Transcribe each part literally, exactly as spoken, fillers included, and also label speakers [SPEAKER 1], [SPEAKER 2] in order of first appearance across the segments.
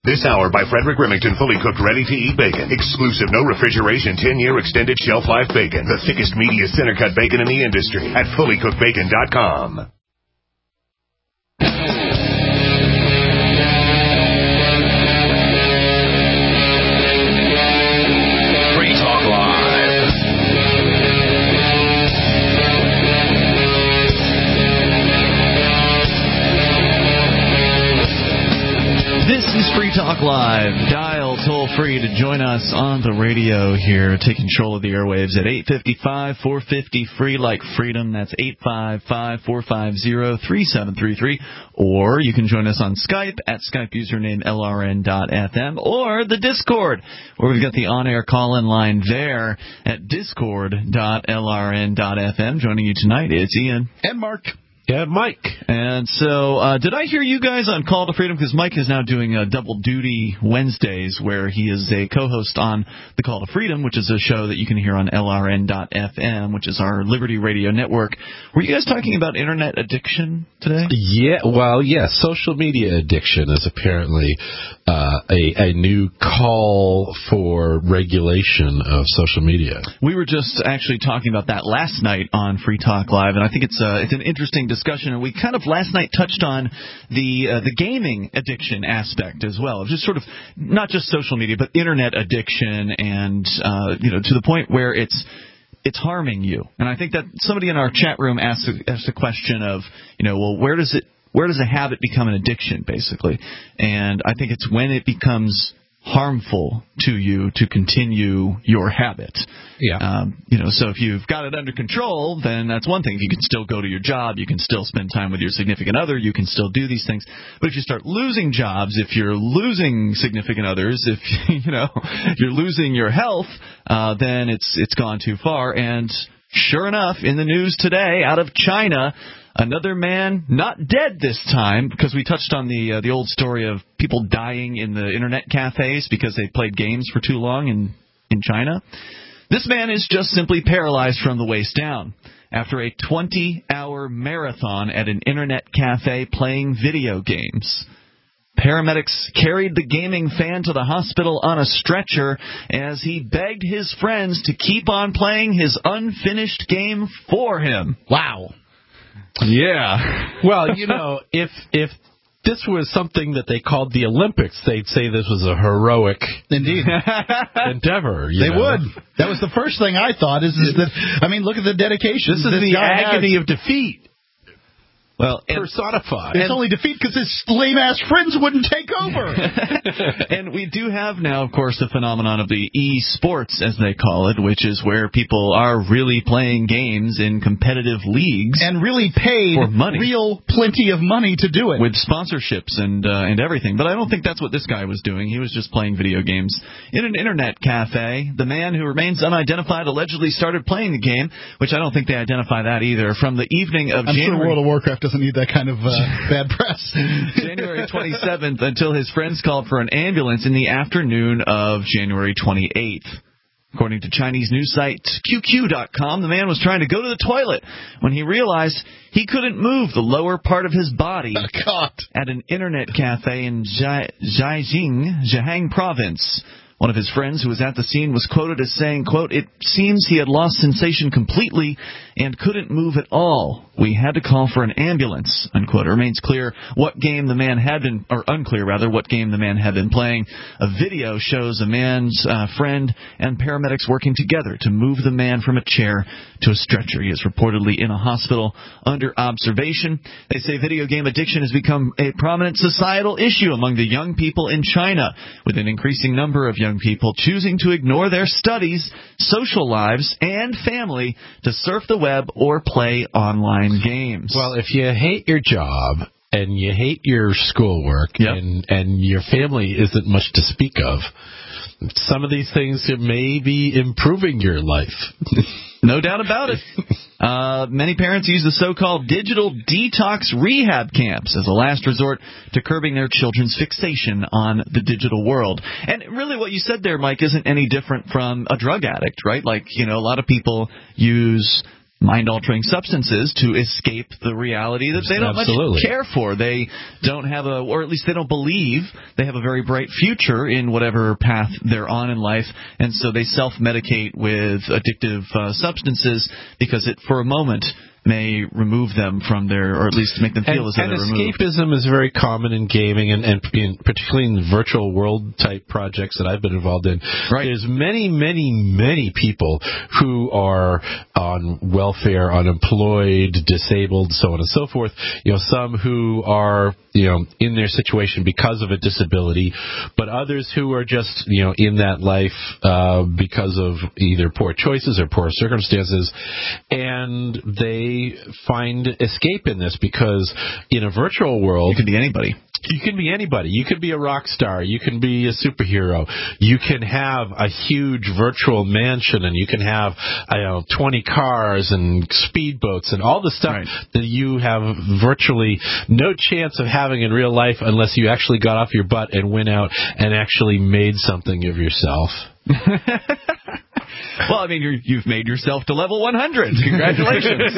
[SPEAKER 1] This hour by Frederick Remington, fully cooked, ready-to-eat bacon. Exclusive, no refrigeration, ten-year extended shelf life bacon. The thickest, meatiest, center-cut bacon in the industry at fully cooked bacon dot com. Free Talk Live.
[SPEAKER 2] This is Free Talk Live. Dial toll-free to join us on the radio here. Take control of the airwaves at eight five five, four five zero, free like freedom. That's eight five five, four five zero, three seven three three. Or you can join us on Skype at Skype username L R N dot F M, or the Discord, where we've got the on-air call-in line there at discord dot L R N dot F M. Joining you tonight is Ian.
[SPEAKER 3] And Mark.
[SPEAKER 4] Yeah, Mike.
[SPEAKER 2] And so, uh, did I hear you guys on Call to Freedom? Because Mike is now doing a double duty Wednesdays, where he is a co-host on the Call to Freedom, which is a show that you can hear on L R N dot F M, which is our Liberty Radio network. Were you guys talking about internet addiction today?
[SPEAKER 4] Yeah, well, yeah, social media addiction is apparently uh, a, a new call for regulation of social media.
[SPEAKER 2] We were just actually talking about that last night on Free Talk Live, and I think it's uh, it's an interesting discussion. discussion, and we kind of last night touched on the uh, the gaming addiction aspect as well. Just sort of not just social media, but internet addiction, and uh, you know, to the point where it's it's harming you. And I think that somebody in our chat room asked a, asked a question of, you know, well, where does it where does a habit become an addiction, basically? And I think it's when it becomes harmful to you to continue your habit.
[SPEAKER 4] Yeah.
[SPEAKER 2] Um, you know, so if you've got it under control, then that's one thing. If you can still go to your job, you can still spend time with your significant other, you can still do these things. But if you start losing jobs, if you're losing significant others, if you know, if you're losing your health, uh, then it's it's gone too far. And sure enough, in the news today, out of China, another man, not dead this time, because we touched on the uh, the old story of people dying in the internet cafes because they played games for too long in, in China. This man is just simply paralyzed from the waist down after a twenty-hour marathon at an internet cafe playing video games. Paramedics carried the gaming fan to the hospital on a stretcher as he begged his friends to keep on playing his unfinished game for him.
[SPEAKER 4] Wow.
[SPEAKER 2] Yeah.
[SPEAKER 4] Well, you know, if if this was something that they called the Olympics, they'd say this was a heroic
[SPEAKER 3] Indeed.
[SPEAKER 4] endeavor. You
[SPEAKER 3] they
[SPEAKER 4] know?
[SPEAKER 3] would. That was the first thing I thought. Is, is that I mean, look at the dedication.
[SPEAKER 4] This is
[SPEAKER 3] this
[SPEAKER 4] the
[SPEAKER 3] guy
[SPEAKER 4] agony
[SPEAKER 3] has.
[SPEAKER 4] of defeat.
[SPEAKER 2] Well,
[SPEAKER 4] personified.
[SPEAKER 3] It's only defeat because his lame-ass friends wouldn't take over.
[SPEAKER 2] And we do have now, of course, the phenomenon of the e-sports, as they call it, which is where people are really playing games in competitive leagues.
[SPEAKER 3] And really paid
[SPEAKER 2] for money.
[SPEAKER 3] Real plenty of money to do it.
[SPEAKER 2] With sponsorships and uh, and everything. But I don't think that's what this guy was doing. He was just playing video games in an internet cafe. The man, who remains unidentified, allegedly started playing the game, which I don't think they identify that either, from the evening of
[SPEAKER 3] I'm
[SPEAKER 2] January...
[SPEAKER 3] sure World of Warcraft doesn't need that kind of uh, bad press.
[SPEAKER 2] January twenty-seventh until his friends called for an ambulance in the afternoon of January twenty-eighth. According to Chinese news site Q Q dot com, the man was trying to go to the toilet when he realized he couldn't move the lower part of his body
[SPEAKER 3] oh,
[SPEAKER 2] at an internet cafe in Jiaxing, Zhejiang province. One of his friends who was at the scene was quoted as saying, quote, "It seems he had lost sensation completely and couldn't move at all. We had to call for an ambulance," unquote. It remains clear what game the man had been, or unclear rather, what game the man had been playing. A video shows a man's uh, friend and paramedics working together to move the man from a chair to a stretcher. He is reportedly in a hospital under observation. They say video game addiction has become a prominent societal issue among the young people in China, with an increasing number of young people choosing to ignore their studies, social lives, and family to surf the web or play online games.
[SPEAKER 4] Well, if you hate your job and you hate your schoolwork,
[SPEAKER 2] yep.
[SPEAKER 4] and, and your family isn't much to speak of, some of these things may be improving your life.
[SPEAKER 2] No doubt about it. Uh, many parents use the so-called digital detox rehab camps as a last resort to curbing their children's fixation on the digital world. And really what you said there, Mike, isn't any different from a drug addict, right? Like, you know, a lot of people use mind-altering substances to escape the reality that they don't
[SPEAKER 4] Absolutely.
[SPEAKER 2] much care for. They don't have a, or at least they don't believe they have a very bright future in whatever path they're on in life, and so they self-medicate with addictive uh, substances because it, for a moment, may remove them from their, or at least make them feel
[SPEAKER 4] and,
[SPEAKER 2] as though
[SPEAKER 4] and
[SPEAKER 2] they're removed.
[SPEAKER 4] escapism is very common in gaming, and, and in, particularly in virtual world type projects that I've been involved in.
[SPEAKER 2] Right.
[SPEAKER 4] There's many, many, many people who are on welfare, unemployed, disabled, so on and so forth. You know, some who are, you know, in their situation because of a disability, but others who are just, you know, in that life uh, because of either poor choices or poor circumstances, and they find escape in this because in a virtual world,
[SPEAKER 2] You can be anybody.
[SPEAKER 4] You can be anybody. You can be a rock star. You can be a superhero. You can have a huge virtual mansion, and you can have, I don't know, twenty cars and speedboats and all the stuff
[SPEAKER 2] Right.
[SPEAKER 4] that you have virtually no chance of having in real life unless you actually got off your butt and went out and actually made something of yourself.
[SPEAKER 2] Well, I mean, you're, you've made yourself to level one hundred. Congratulations.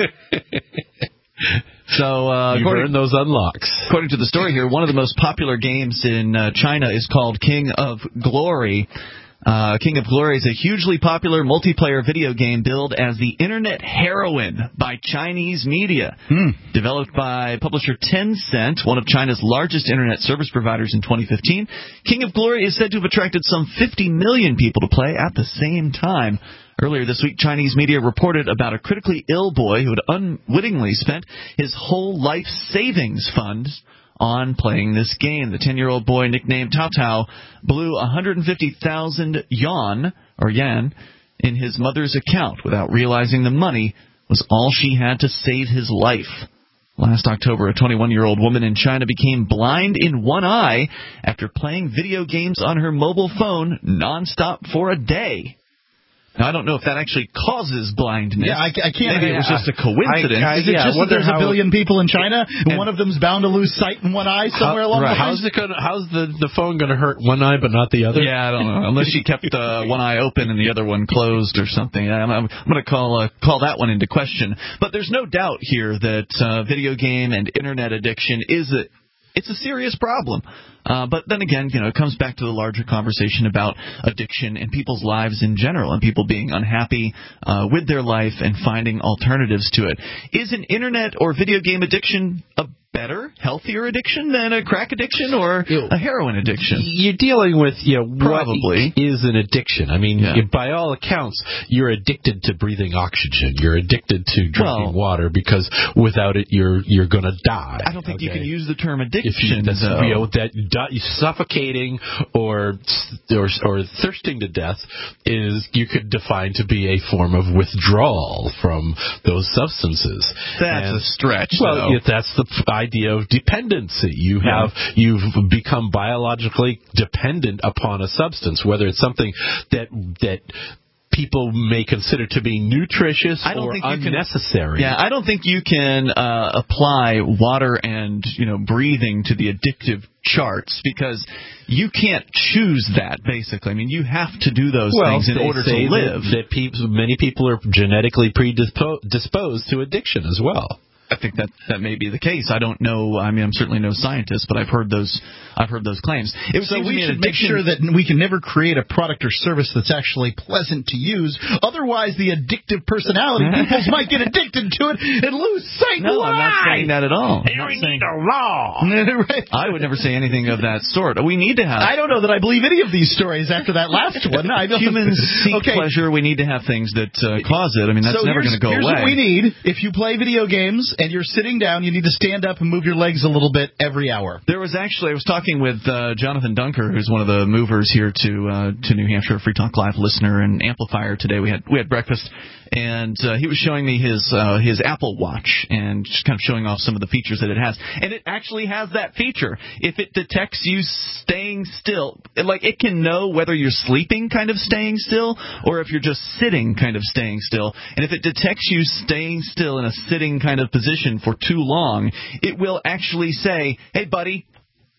[SPEAKER 2] So, uh,
[SPEAKER 4] You've
[SPEAKER 2] according,
[SPEAKER 4] earned those unlocks.
[SPEAKER 2] according to the story here, one of the most popular games in uh, China is called King of Glory. Uh, King of Glory is a hugely popular multiplayer video game billed as the Internet Heroine by Chinese media.
[SPEAKER 3] Hmm.
[SPEAKER 2] Developed by publisher Tencent, one of China's largest Internet service providers in twenty fifteen, King of Glory is said to have attracted some fifty million people to play at the same time. Earlier this week, Chinese media reported about a critically ill boy who had unwittingly spent his whole life savings funds on playing this game. The ten-year-old boy, nicknamed Tao Tao, blew one hundred fifty thousand yuan, or yen, in his mother's account without realizing the money was all she had to save his life. Last October, a twenty-one-year-old woman in China became blind in one eye after playing video games on her mobile phone nonstop for a day. Now, I don't know if that actually causes blindness.
[SPEAKER 3] Yeah, I, I can't.
[SPEAKER 2] Maybe it was just a coincidence.
[SPEAKER 3] Is it
[SPEAKER 4] yeah,
[SPEAKER 3] just
[SPEAKER 4] I
[SPEAKER 3] that there's a
[SPEAKER 4] wonder how-
[SPEAKER 3] billion people in China, and one of them's bound to lose sight in one eye somewhere
[SPEAKER 4] How-
[SPEAKER 3] along
[SPEAKER 4] right.
[SPEAKER 3] the line?
[SPEAKER 4] How's it gonna? How's the, the phone going to hurt one eye but not the other?
[SPEAKER 2] Yeah, I don't know. Unless she kept uh, one eye open and the other one closed or something. I'm, I'm, I'm going to call uh, call that one into question. But there's no doubt here that uh, video game and internet addiction is a it's a serious problem. Uh, but then again, you know, it comes back to the larger conversation about addiction and people's lives in general, and people being unhappy uh, with their life and finding alternatives to it. Is an internet or video game addiction a better, healthier addiction than a crack addiction or a heroin addiction?
[SPEAKER 4] You're dealing with, you know,
[SPEAKER 2] Probably.
[SPEAKER 4] what is an addiction. I mean,
[SPEAKER 2] Yeah.
[SPEAKER 4] you- by all accounts, you're addicted to breathing oxygen. You're addicted to drinking
[SPEAKER 2] Well-
[SPEAKER 4] water because without it, you're you're going to die.
[SPEAKER 2] I don't think you
[SPEAKER 4] okay?
[SPEAKER 2] can use the term
[SPEAKER 4] If you,
[SPEAKER 2] addiction,
[SPEAKER 4] that's,
[SPEAKER 2] though.
[SPEAKER 4] you know, that di- suffocating or, or or thirsting to death is you could define to be a form of withdrawal from those substances.
[SPEAKER 2] That's
[SPEAKER 4] And-
[SPEAKER 2] a stretch,
[SPEAKER 4] Well,
[SPEAKER 2] though.
[SPEAKER 4] if that's the f- idea of dependency. You
[SPEAKER 2] Yeah.
[SPEAKER 4] have you've become biologically dependent upon a substance, whether it's something that that people may consider to be nutritious
[SPEAKER 2] I don't
[SPEAKER 4] or
[SPEAKER 2] think you can-
[SPEAKER 4] unnecessary.
[SPEAKER 2] Yeah, I don't think you can uh, apply water and, you know, breathing to the addictive charts because you can't choose that, basically. I mean, you have to do those
[SPEAKER 4] well,
[SPEAKER 2] things in
[SPEAKER 4] they
[SPEAKER 2] order to
[SPEAKER 4] say
[SPEAKER 2] live.
[SPEAKER 4] That, that people, many people are genetically predisposed to addiction as well.
[SPEAKER 2] I think that that may be the case. I don't know. I mean, I'm certainly no scientist, but I've heard those. I've heard those claims. It
[SPEAKER 3] So
[SPEAKER 2] seems to
[SPEAKER 3] we
[SPEAKER 2] me an
[SPEAKER 3] should make
[SPEAKER 2] addiction-
[SPEAKER 3] sure that we can never create a product or service that's actually pleasant to use. Otherwise, the addictive personality people might get addicted to it and lose sight.
[SPEAKER 2] No, I'm not
[SPEAKER 3] Why?
[SPEAKER 2] saying that at all. I'm
[SPEAKER 3] You
[SPEAKER 2] not
[SPEAKER 3] don't
[SPEAKER 2] saying-
[SPEAKER 3] need a law. Right.
[SPEAKER 2] I would never say anything of that sort. We need to have.
[SPEAKER 3] I don't know that I believe any of these stories after that last one. I don't,
[SPEAKER 2] Humans seek
[SPEAKER 3] okay.
[SPEAKER 2] pleasure. We need to have things that uh, cause it. I mean, that's
[SPEAKER 3] so
[SPEAKER 2] never
[SPEAKER 3] here's,
[SPEAKER 2] going to go
[SPEAKER 3] here's
[SPEAKER 2] away.
[SPEAKER 3] what we need. If you play video games and you're sitting down, you need to stand up and move your legs a little bit every hour.
[SPEAKER 2] There was actually, I was talking with uh, Jonathan Dunker, who's one of the movers here to uh, to New Hampshire, Free Talk Live listener and amplifier today. We had we had breakfast, and uh, he was showing me his uh, his Apple Watch and just kind of showing off some of the features that it has. And it actually has that feature. If it detects you staying still, like it can know whether you're sleeping, kind of staying still, or if you're just sitting, kind of staying still. And if it detects you staying still in a sitting kind of position for too long, it will actually say, "Hey, buddy,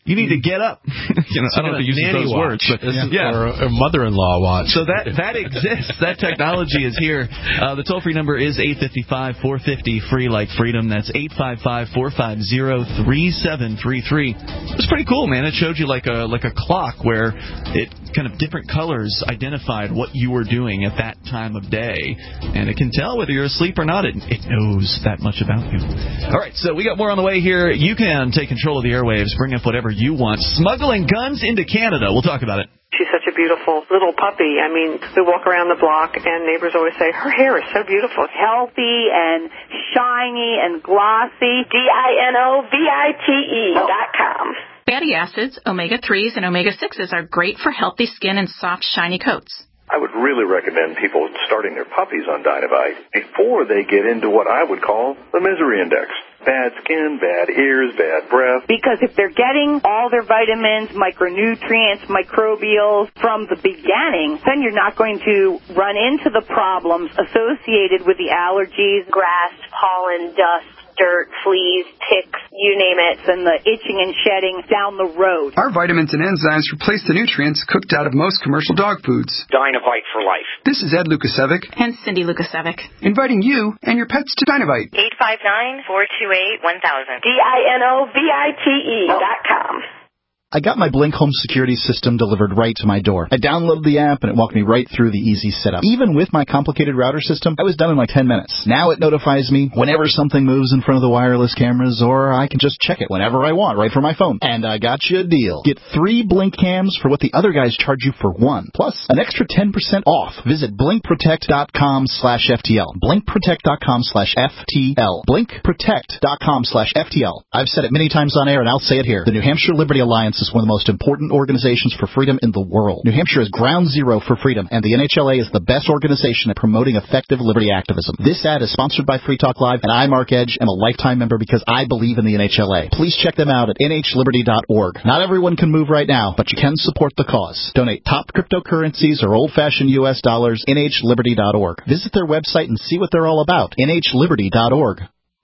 [SPEAKER 2] You need to get up. you know, I don't know if you use those
[SPEAKER 4] watch.
[SPEAKER 2] words, but
[SPEAKER 4] yeah.
[SPEAKER 2] yeah.
[SPEAKER 4] Or a mother-in-law watch.
[SPEAKER 2] So that that exists. That technology is here. Uh, the toll-free number is eight five five, four five zero, free like freedom. That's eight five five, four five zero, three seven three three. It's pretty cool, man. It showed you like a like a clock where it kind of different colors identified what you were doing at that time of day, and it can tell whether you're asleep or not. It, it knows that much about you. All right, so we got more on the way here. You can take control of the airwaves, bring up whatever you want. Smuggling guns into Canada. We'll talk about it.
[SPEAKER 5] She's such a beautiful little puppy. I mean, we walk around the block, and neighbors always say, her hair is so beautiful.
[SPEAKER 6] Healthy and shiny and glossy. D I N O V I T E dot com.
[SPEAKER 7] Fatty acids, omega threes, and omega sixes are great for healthy skin and soft, shiny coats.
[SPEAKER 8] I would really recommend people starting their puppies on Dynavite before they get into what I would call the misery index. Bad skin, bad ears, bad breath.
[SPEAKER 6] Because if they're getting all their vitamins, micronutrients, microbials from the beginning, then you're not going to run into the problems associated with the allergies, grass, pollen, dust, dirt, fleas, ticks, you name it, and the itching and shedding down the road.
[SPEAKER 9] Our vitamins and enzymes replace the nutrients cooked out of most commercial dog foods.
[SPEAKER 10] Dynavite for life.
[SPEAKER 9] This is Ed Lukasevic.
[SPEAKER 7] And Cindy Lukasevic.
[SPEAKER 9] Inviting you and your pets to Dynavite.
[SPEAKER 11] eight five nine, four two eight, one thousand.
[SPEAKER 6] D I N O V I T E dot com.
[SPEAKER 3] I got my Blink home security system delivered right to my door. I downloaded the app, and it walked me right through the easy setup. Even with my complicated router system, I was done in like ten minutes. Now it notifies me whenever something moves in front of the wireless cameras, or I can just check it whenever I want right from my phone. And I got you a deal. Get three Blink cams for what the other guys charge you for one, plus an extra ten percent off. Visit blink protect dot com slash F T L. blink protect dot com slash F T L. blink protect dot com slash F T L. I've said it many times on air, and I'll say it here. The New Hampshire Liberty Alliance is one of the most important organizations for freedom in the world. New Hampshire is ground zero for freedom, and the N H L A is the best organization at promoting effective liberty activism. This ad is sponsored by Free Talk Live, and I, Mark Edge, am a lifetime member because I believe in the N H L A. Please check them out at N H liberty dot org. Not everyone can move right now, but you can support the cause. Donate top cryptocurrencies or old-fashioned U S dollars, N H liberty dot org. Visit their website and see what they're all about, N H liberty dot org.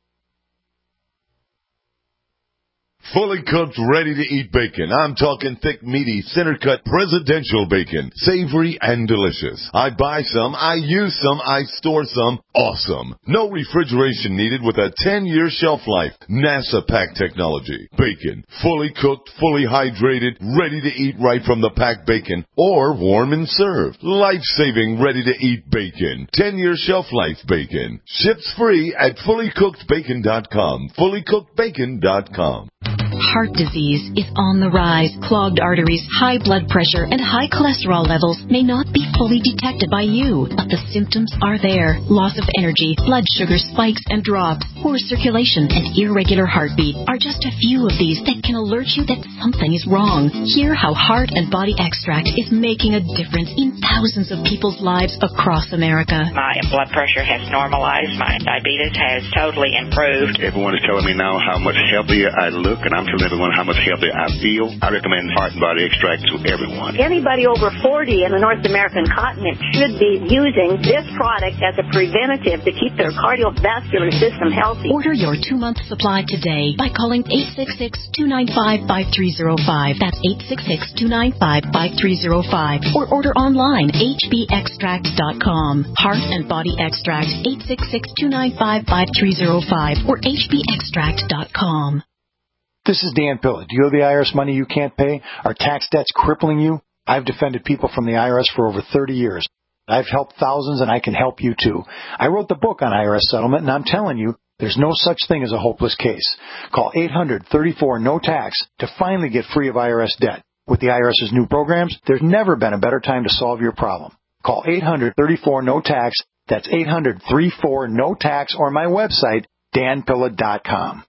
[SPEAKER 12] Fully cooked, ready-to-eat bacon. I'm talking thick, meaty, center-cut presidential bacon. Savory and delicious. I buy some, I use some, I store some. Awesome. No refrigeration needed with a ten-year shelf life. NASA pack technology. Bacon. Fully cooked, fully hydrated, ready to eat right from the packed bacon, or warm and served. Life-saving, ready-to-eat bacon. ten-year shelf life bacon. Ships free at fully cooked bacon dot com. fully cooked bacon dot com.
[SPEAKER 13] Heart disease is on the rise. Clogged arteries, high blood pressure, and high cholesterol levels may not be fully detected by you, but the symptoms are there. Loss of energy, blood sugar spikes and drops, poor circulation, and irregular heartbeat are just a few of these that can alert you that something is wrong. Hear how Heart and Body Extract is making a difference in thousands of people's lives across America.
[SPEAKER 11] My blood pressure has normalized. My diabetes has totally improved.
[SPEAKER 14] Everyone is telling me now how much healthier I look, and I'm telling everyone how much healthier I feel. I recommend Heart and Body Extract to everyone.
[SPEAKER 6] Anybody over forty in the North American continent should be using this product as a preventative to keep their cardiovascular system healthy.
[SPEAKER 13] Order your two-month supply today by calling eight six six, two nine five, five three zero five. That's eight six six, two nine five, five three zero five. Or order online, H B extract dot com. Heart and Body Extract, eight six six, two nine five, five three zero five or H B extract dot com.
[SPEAKER 15] This is Dan Pilla. Do you owe the I R S money you can't pay? Are tax debts crippling you? I've defended people from the I R S for over thirty years. I've helped thousands, and I can help you too. I wrote the book on I R S settlement, and I'm telling you, there's no such thing as a hopeless case. Call eight hundred, thirty-four, no tax to finally get free of I R S debt. With the IRS's new programs, there's never been a better time to solve your problem. Call eight hundred, thirty-four, no tax. That's eight hundred, thirty-four, no tax, or my website, dan pilla dot com.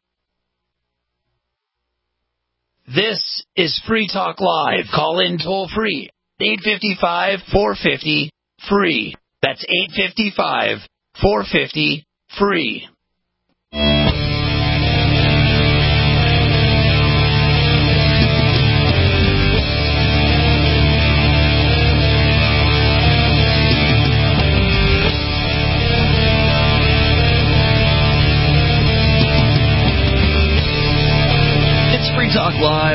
[SPEAKER 16] This is Free Talk Live. Call in toll free. eight five five, four five zero, free. That's eight five five, four five zero, free.
[SPEAKER 2] Talk Live, of course,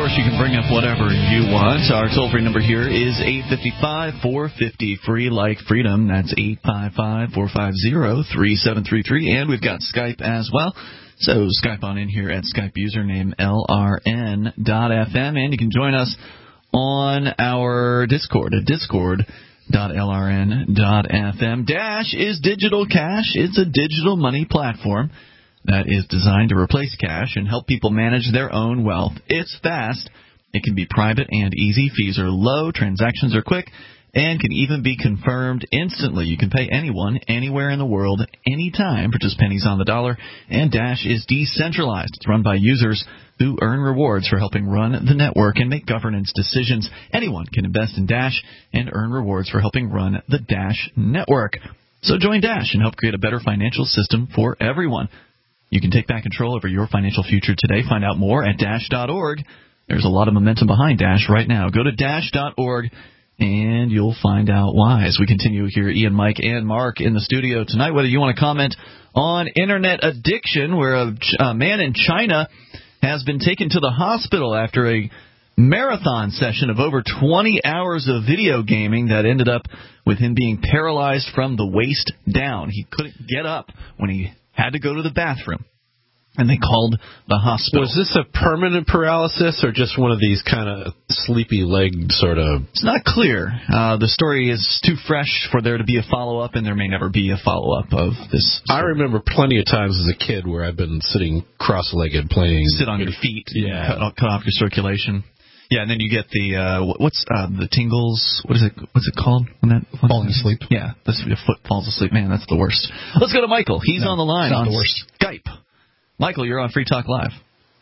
[SPEAKER 2] course, you can bring up whatever you want. Our toll-free number here is eight five five, four five zero, free like freedom. That's eight five five, four five zero, three seven three three. And we've got Skype as well. So Skype on in here at Skype username L R N dot F M. And you can join us on our Discord at discord dot L R N dot F M. Dash is digital cash. It's a digital money platform that is designed to replace cash and help people manage their own wealth. It's fast. It can be private and easy. Fees are low. Transactions are quick and can even be confirmed instantly. You can pay anyone, anywhere in the world, anytime for just pennies on the dollar. And Dash is decentralized. It's run by users who earn rewards for helping run the network and make governance decisions. Anyone can invest in Dash and earn rewards for helping run the Dash network. So join Dash and help create a better financial system for everyone. You can take back control over your financial future today. Find out more at dash dot org. There's a lot of momentum behind Dash right now. Go to dash dot org, and you'll find out why. As we continue here, Ian, Mike, and Mark in the studio tonight, whether you want to comment on Internet addiction, where a, a man in China has been taken to the hospital after a marathon session of over twenty hours of video gaming that ended up with him being paralyzed from the waist down. He couldn't get up when he had to go to the bathroom, and they called the hospital.
[SPEAKER 4] Was this a permanent paralysis or just one of these kind of sleepy leg sort of?
[SPEAKER 2] It's not clear. Uh, the story is too fresh for there to be a follow-up, and there may never be a follow-up of this story.
[SPEAKER 4] I remember plenty of times as a kid where I've been sitting cross-legged playing.
[SPEAKER 2] Sit on your feet.
[SPEAKER 4] Yeah.
[SPEAKER 2] Cut, cut off your circulation. Yeah, and then you get the uh, what's uh, the tingles? What is it? What's it called when that when
[SPEAKER 3] falling asleep?
[SPEAKER 2] Yeah, that's your foot falls asleep. Man, that's the worst. Let's go to Michael. He's
[SPEAKER 3] no,
[SPEAKER 2] on the line
[SPEAKER 3] not
[SPEAKER 2] on
[SPEAKER 3] the worst.
[SPEAKER 2] Skype. Michael, you're on Free Talk Live.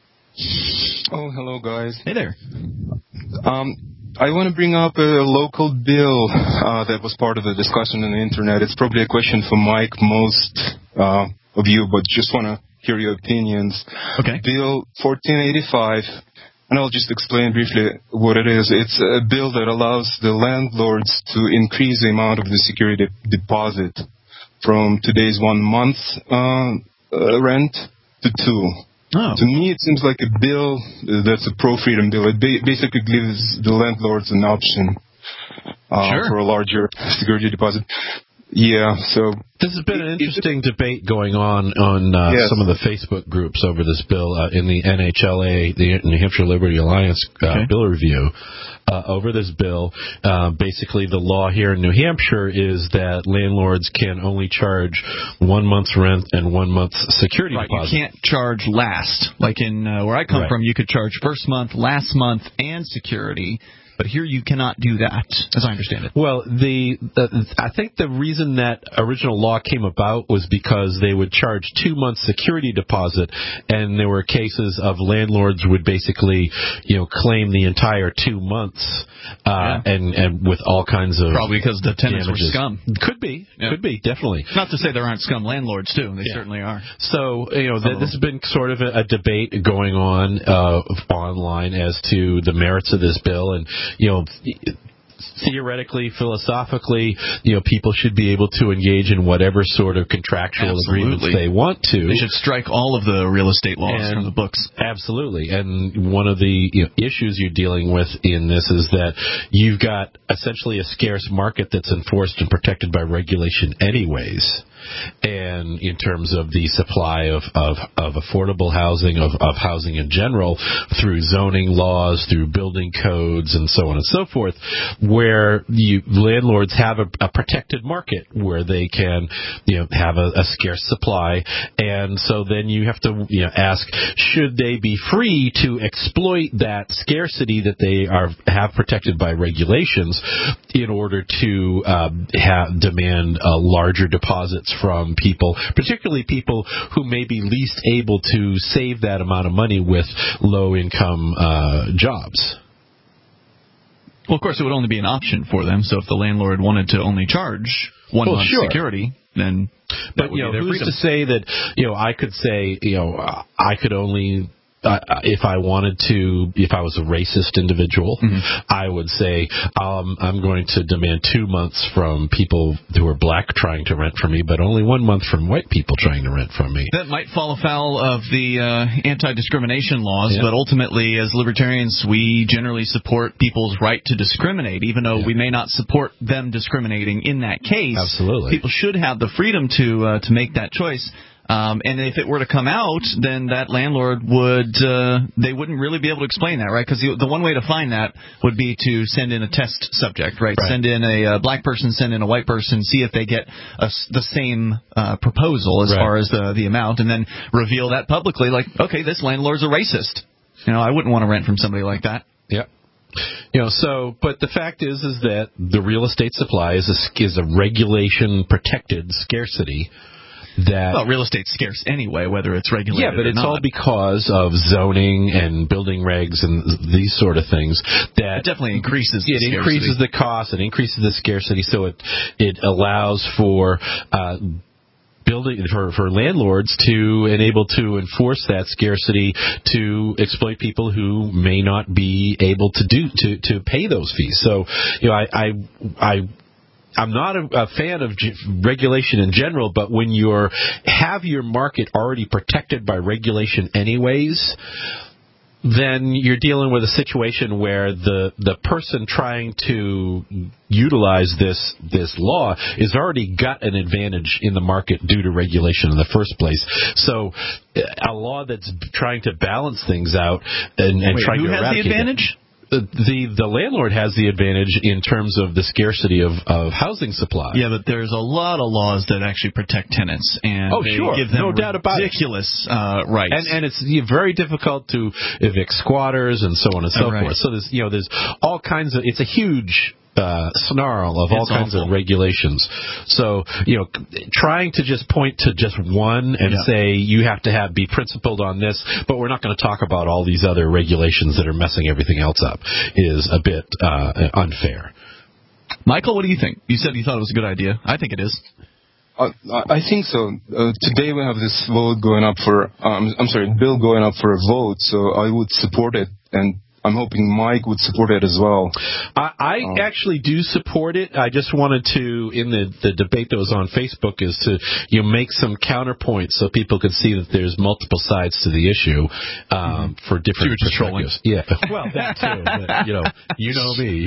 [SPEAKER 10] Oh, hello, guys.
[SPEAKER 2] Hey there.
[SPEAKER 10] Um, I want to bring up a local bill uh, that was part of the discussion on the internet. It's probably a question for Mike, most uh, of you, but just want to hear your opinions.
[SPEAKER 2] Okay.
[SPEAKER 10] Bill fourteen eighty-five. And I'll just explain briefly what it is. It's a bill that allows the landlords to increase the amount of the security deposit from today's one month uh, uh, rent to two.
[SPEAKER 2] Oh.
[SPEAKER 10] To me, it seems like a bill that's a pro-freedom bill. It ba- basically gives the landlords an option uh,
[SPEAKER 2] sure.
[SPEAKER 10] for a larger security deposit. Yeah, so...
[SPEAKER 4] This has been an interesting debate going on on uh,
[SPEAKER 10] yes.
[SPEAKER 4] some of the Facebook groups over this bill uh, in the N H L A, the New Hampshire Liberty Alliance uh,
[SPEAKER 2] okay.
[SPEAKER 4] bill review. Uh, over this bill, uh, basically the law here in New Hampshire is that landlords can only charge one month's rent and one month's security
[SPEAKER 2] right,
[SPEAKER 4] deposit.
[SPEAKER 2] You can't charge last. Like in uh, where I come
[SPEAKER 4] right.
[SPEAKER 2] from, you could charge first month, last month, and security. But here you cannot do that, as I understand it.
[SPEAKER 4] Well, the, the I think the reason that original law came about was because they would charge two months security deposit, and there were cases of landlords would basically, you know, claim the entire two months, uh, yeah. and and with all kinds of
[SPEAKER 2] probably because the tenants
[SPEAKER 4] damages.
[SPEAKER 2] were scum.
[SPEAKER 4] Could be, yeah. could be, definitely.
[SPEAKER 2] Not to say there aren't scum landlords too. They
[SPEAKER 4] yeah.
[SPEAKER 2] certainly are.
[SPEAKER 4] So you know, th- this has been sort of a, a debate going on uh, online as to the merits of this bill, and you know, theoretically, philosophically, you know, people should be able to engage in whatever sort of contractual
[SPEAKER 2] absolutely.
[SPEAKER 4] agreements they want to.
[SPEAKER 2] They should strike all of the real estate laws
[SPEAKER 4] and
[SPEAKER 2] from the books.
[SPEAKER 4] Absolutely. And one of the you know, issues you're dealing with in this is that you've got essentially a scarce market that's enforced and protected by regulation anyways. And in terms of the supply of, of, of affordable housing, of, of housing in general, through zoning laws, through building codes, and so on and so forth, where you, landlords have a, a protected market where they can, you know, have a, a scarce supply, and so then you have to, you know, ask, should they be free to exploit that scarcity that they are have protected by regulations in order to uh, have, demand uh, larger deposits from people, particularly people who may be least able to save that amount of money with low-income uh, jobs.
[SPEAKER 2] Well, of course, it would only be an option for them. So if the landlord wanted to only charge one
[SPEAKER 4] well,
[SPEAKER 2] month
[SPEAKER 4] sure.
[SPEAKER 2] security, then that
[SPEAKER 4] but
[SPEAKER 2] would
[SPEAKER 4] you know,
[SPEAKER 2] be their
[SPEAKER 4] who's
[SPEAKER 2] freedom.
[SPEAKER 4] to say that you know I could say you know I could only uh, if I wanted to, if I was a racist individual,
[SPEAKER 2] mm-hmm.
[SPEAKER 4] I would say um, I'm going to demand two months from people who are black trying to rent from me, but only one month from white people trying to rent from me.
[SPEAKER 2] That might fall afoul of the uh, anti-discrimination laws,
[SPEAKER 4] yeah.
[SPEAKER 2] but ultimately, as libertarians, we generally support people's right to discriminate, even though yeah. we may not support them discriminating in that case.
[SPEAKER 4] Absolutely.
[SPEAKER 2] People should have the freedom to uh, to make that choice. Um, and if it were to come out, then that landlord would, uh, they wouldn't really be able to explain that, right? Because the, the one way to find that would be to send in a test subject, right? right. Send in a, a black person, send in a white person, see if they get a, the same uh, proposal as right. far as the, the amount, and then reveal that publicly, like, okay, this landlord's a racist. You know, I wouldn't want to rent from somebody like that.
[SPEAKER 4] Yeah. You know, so, but the fact is, is that the real estate supply is a, is a regulation-protected scarcity. That,
[SPEAKER 2] well, real estate's scarce anyway, whether it's regulated or not.
[SPEAKER 4] Yeah, but it's all because of zoning and building regs and these sort of things. That
[SPEAKER 2] it definitely increases the
[SPEAKER 4] It
[SPEAKER 2] scarcity.
[SPEAKER 4] increases the cost, it increases the scarcity, so it it allows for uh, building for, for landlords to and able to enforce that scarcity to exploit people who may not be able to do to, to pay those fees. So, you know, I I. I I'm not a, a fan of g- regulation in general, but when you have your market already protected by regulation anyways, then you're dealing with a situation where the the person trying to utilize this this law is already got an advantage in the market due to regulation in the first place. So a law that's trying to balance things out and, and
[SPEAKER 2] Wait,
[SPEAKER 4] trying
[SPEAKER 2] who
[SPEAKER 4] to
[SPEAKER 2] has
[SPEAKER 4] eradicate
[SPEAKER 2] the advantage?
[SPEAKER 4] It, The, the the landlord has the advantage in terms of the scarcity of, of housing supply.
[SPEAKER 2] Yeah, but there's a lot of laws that actually protect tenants, and
[SPEAKER 4] oh,
[SPEAKER 2] they
[SPEAKER 4] sure.
[SPEAKER 2] give them
[SPEAKER 4] no doubt about
[SPEAKER 2] ridiculous uh, rights.
[SPEAKER 4] And, and it's very difficult to evict squatters and so on and so
[SPEAKER 2] oh, right.
[SPEAKER 4] forth. So there's you know there's all kinds of it's a huge Uh, snarl of all
[SPEAKER 2] it's
[SPEAKER 4] kinds
[SPEAKER 2] awful.
[SPEAKER 4] of regulations. So, you know, trying to just point to just one and yeah. say you have to have be principled on this, but we're not going to talk about all these other regulations that are messing everything else up is a bit uh, unfair.
[SPEAKER 2] Michael, what do you think? You said you thought it was a good idea. I think it is.
[SPEAKER 10] Uh, I think so. Uh, today we have this vote going up for, um, I'm sorry, bill going up for a vote, so I would support it, and I'm hoping Mike would support it as well.
[SPEAKER 4] I, I um, actually do support it. I just wanted to, in the, the debate that was on Facebook, is to you know, make some counterpoints so people could see that there's multiple sides to the issue um, mm-hmm. for different perspectives. Yeah, well, that too. But, you know, you know me.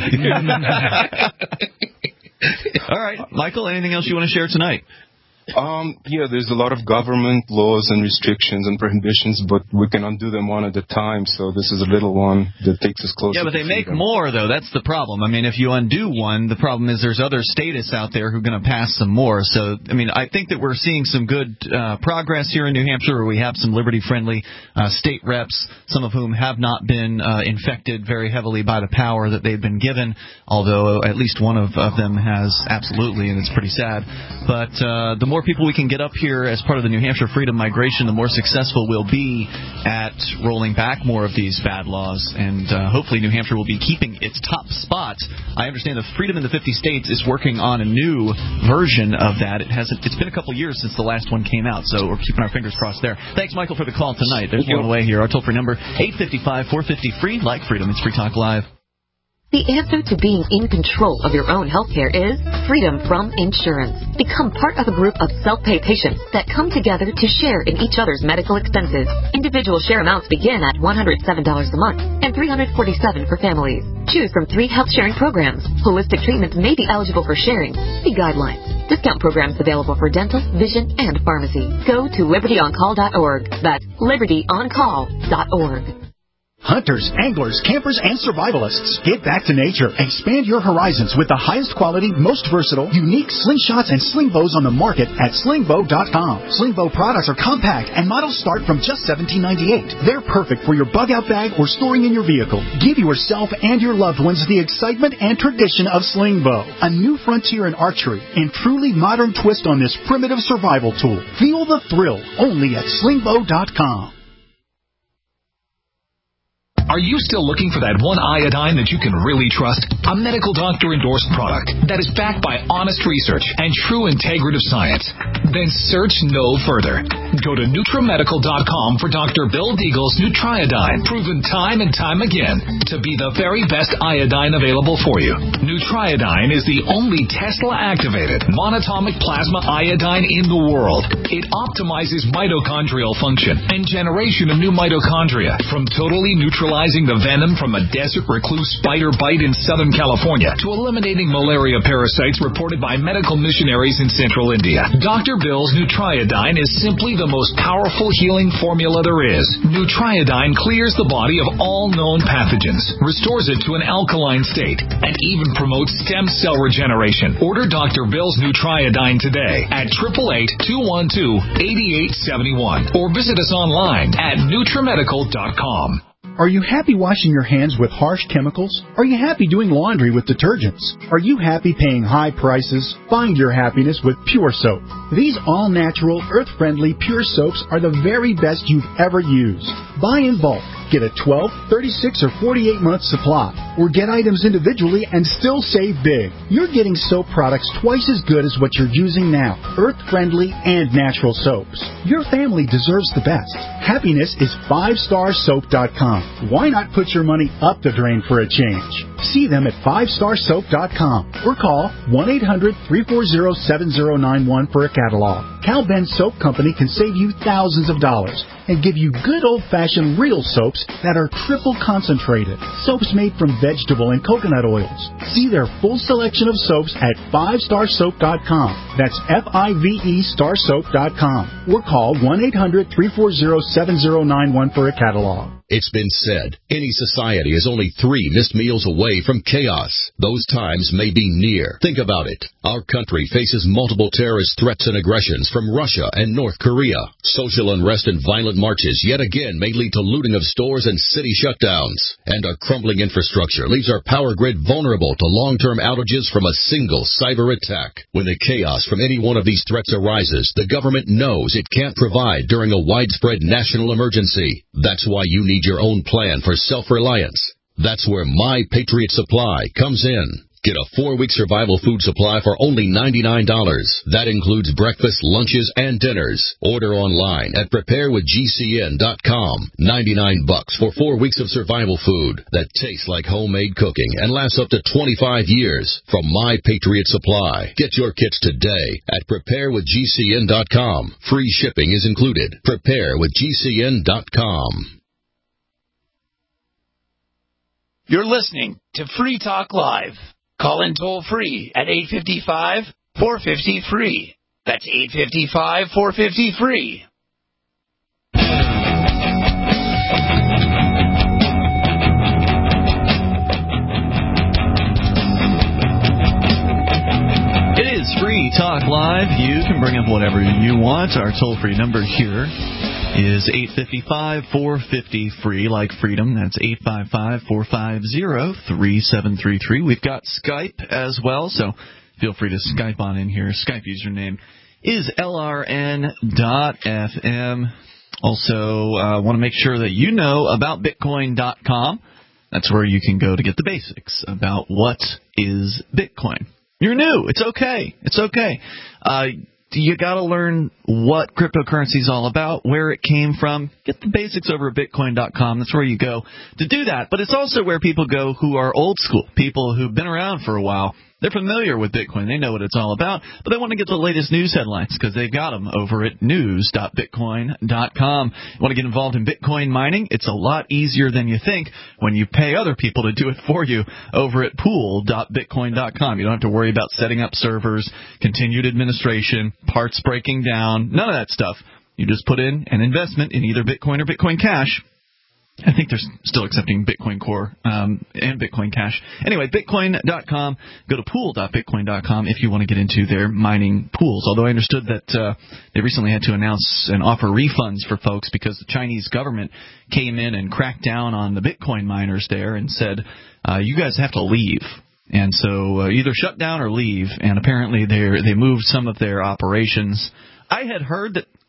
[SPEAKER 2] All right, Michael. Anything else you want to share tonight?
[SPEAKER 10] Um, yeah, there's a lot of government laws and restrictions and prohibitions, but we can undo them one at a time, so this is a little one that takes us closer to
[SPEAKER 2] Yeah, but they make
[SPEAKER 10] freedom.
[SPEAKER 2] more, though. That's the problem. I mean, if you undo one, the problem is there's other statists out there who are going to pass some more. So, I mean, I think that we're seeing some good uh, progress here in New Hampshire where we have some liberty-friendly uh, state reps, some of whom have not been uh, infected very heavily by the power that they've been given, although at least one of, of them has absolutely, and it's pretty sad. But uh, the more people we can get up here as part of the New Hampshire Freedom Migration, the more successful we'll be at rolling back more of these bad laws, and uh, hopefully New Hampshire will be keeping its top spot. I understand that Freedom in the fifty States is working on a new version of that. It hasn't. It's been a couple years since the last one came out, so we're keeping our fingers crossed there. Thanks, Michael, for the call tonight. There's one away here. Our toll-free number, eight five five, four five zero, free, like Freedom. It's Free Talk Live.
[SPEAKER 17] The answer to being in control of your own healthcare is freedom from insurance. Become part of a group of self-pay patients that come together to share in each other's medical expenses. Individual share amounts begin at one hundred seven dollars a month and three hundred forty-seven dollars for families. Choose from three health sharing programs. Holistic treatments may be eligible for sharing. See guidelines. Discount programs available for dental, vision, and pharmacy. Go to liberty on call dot org. That's liberty on call dot org.
[SPEAKER 18] Hunters, anglers, campers, and survivalists. Get back to nature. Expand your horizons with the highest quality, most versatile, unique slingshots and sling bows on the market at sling bow dot com. Sling bow products are compact and models start from just seventeen ninety-eight. They're perfect for your bug-out bag or storing in your vehicle. Give yourself and your loved ones the excitement and tradition of sling bow. A new frontier in archery and truly modern twist on this primitive survival tool. Feel the thrill only at sling bow dot com.
[SPEAKER 19] Are you still looking for that one iodine that you can really trust? A medical doctor endorsed product that is backed by honest research and true integrative science? Then search no further. Go to Nutramedical dot com for Doctor Bill Deagle's Nutriodine, proven time and time again to be the very best iodine available for you. Nutriodine is the only Tesla-activated monatomic plasma iodine in the world. It optimizes mitochondrial function and generation of new mitochondria, from totally neutralizing the venom from a desert recluse spider bite in Southern California to eliminating malaria parasites reported by medical missionaries in central India. Doctor Bill's Nutriodine is simply the most powerful healing formula there is. Nutriodine clears the body of all known pathogens, restores it to an alkaline state, and even promotes stem cell regeneration. Order Doctor Bill's Nutriodine today at eight eight eight, two one two, eight eight seven one or visit us online at Nutramedical dot com.
[SPEAKER 18] Are you happy washing your hands with harsh chemicals? Are you happy doing laundry with detergents? Are you happy paying high prices? Find your happiness with Pure Soap. These all-natural, earth-friendly Pure Soaps are the very best you've ever used. Buy in bulk. Get a twelve, thirty-six, or forty-eight month supply. Or get items individually and still save big. You're getting soap products twice as good as what you're using now. Earth-friendly and natural soaps. Your family deserves the best. Happiness is five star soap dot com. Why not put your money up the drain for a change? See them at five star soap dot com or call one eight hundred, three four zero, seven zero nine one for a catalog. Cal Ben Soap Company can save you thousands of dollars and give you good old-fashioned real soaps that are triple concentrated. Soaps made from vegetable and coconut oils. See their full selection of soaps at five star soap dot com. That's F I V E star soap dot com. Or call one eight hundred, three four zero, seven zero nine one for a catalog.
[SPEAKER 20] It's been said, any society is only three missed meals away from chaos. Those times may be near. Think about it. Our country faces multiple terrorist threats and aggressions from Russia and North Korea. Social unrest and violent marches yet again may lead to looting of stores and city shutdowns. And our crumbling infrastructure leaves our power grid vulnerable to long-term outages from a single cyber attack. When the chaos from any one of these threats arises, the government knows it can't provide during a widespread national emergency. That's why you need your own plan for self-reliance. That's where My Patriot Supply comes in. Get a four-week survival food supply for only ninety-nine dollars. That includes breakfast, lunches, and dinners. Order online at prepare with G C N dot com. ninety-nine bucks for four weeks of survival food that tastes like homemade cooking and lasts up to twenty-five years from My Patriot Supply. Get your kits today at prepare with G C N dot com. Free shipping is included. prepare with G C N dot com.
[SPEAKER 16] You're listening to Free Talk Live. Call in toll free at eight five five, four five zero, free. That's eight five five, four five zero, free.
[SPEAKER 2] It is Free Talk Live. You can bring up whatever you want. Our toll-free number here is eight five five, four five zero, free, like freedom. That's eight five five, four five zero, three seven three three. We've got Skype as well, so feel free to Skype on in here. Skype username is L R N dot F M. Also, uh, want to make sure that you know about Bitcoin dot com. That's where you can go to get the basics about what is Bitcoin. You're new. It's okay. It's okay. Uh, you got to learn what cryptocurrency is all about, where it came from. Get the basics over at Bitcoin dot com. That's where you go to do that. But it's also where people go who are old school, people who've been around for a while. They're familiar with Bitcoin. They know what it's all about, but they want to get the latest news headlines because they've got them over at news dot bitcoin dot com. You want to get involved in Bitcoin mining? It's a lot easier than you think when you pay other people to do it for you over at pool dot bitcoin dot com. You don't have to worry about setting up servers, continued administration, parts breaking down, none of that stuff. You just put in an investment in either Bitcoin or Bitcoin Cash. I think they're still accepting Bitcoin Core um, and Bitcoin Cash. Anyway, bitcoin dot com. Go to pool dot bitcoin dot com if you want to get into their mining pools. Although I understood that uh, they recently had to announce and offer refunds for folks because the Chinese government came in and cracked down on the Bitcoin miners there and said, uh, you guys have to leave. And so uh, either shut down or leave. And apparently they they moved some of their operations. I had heard that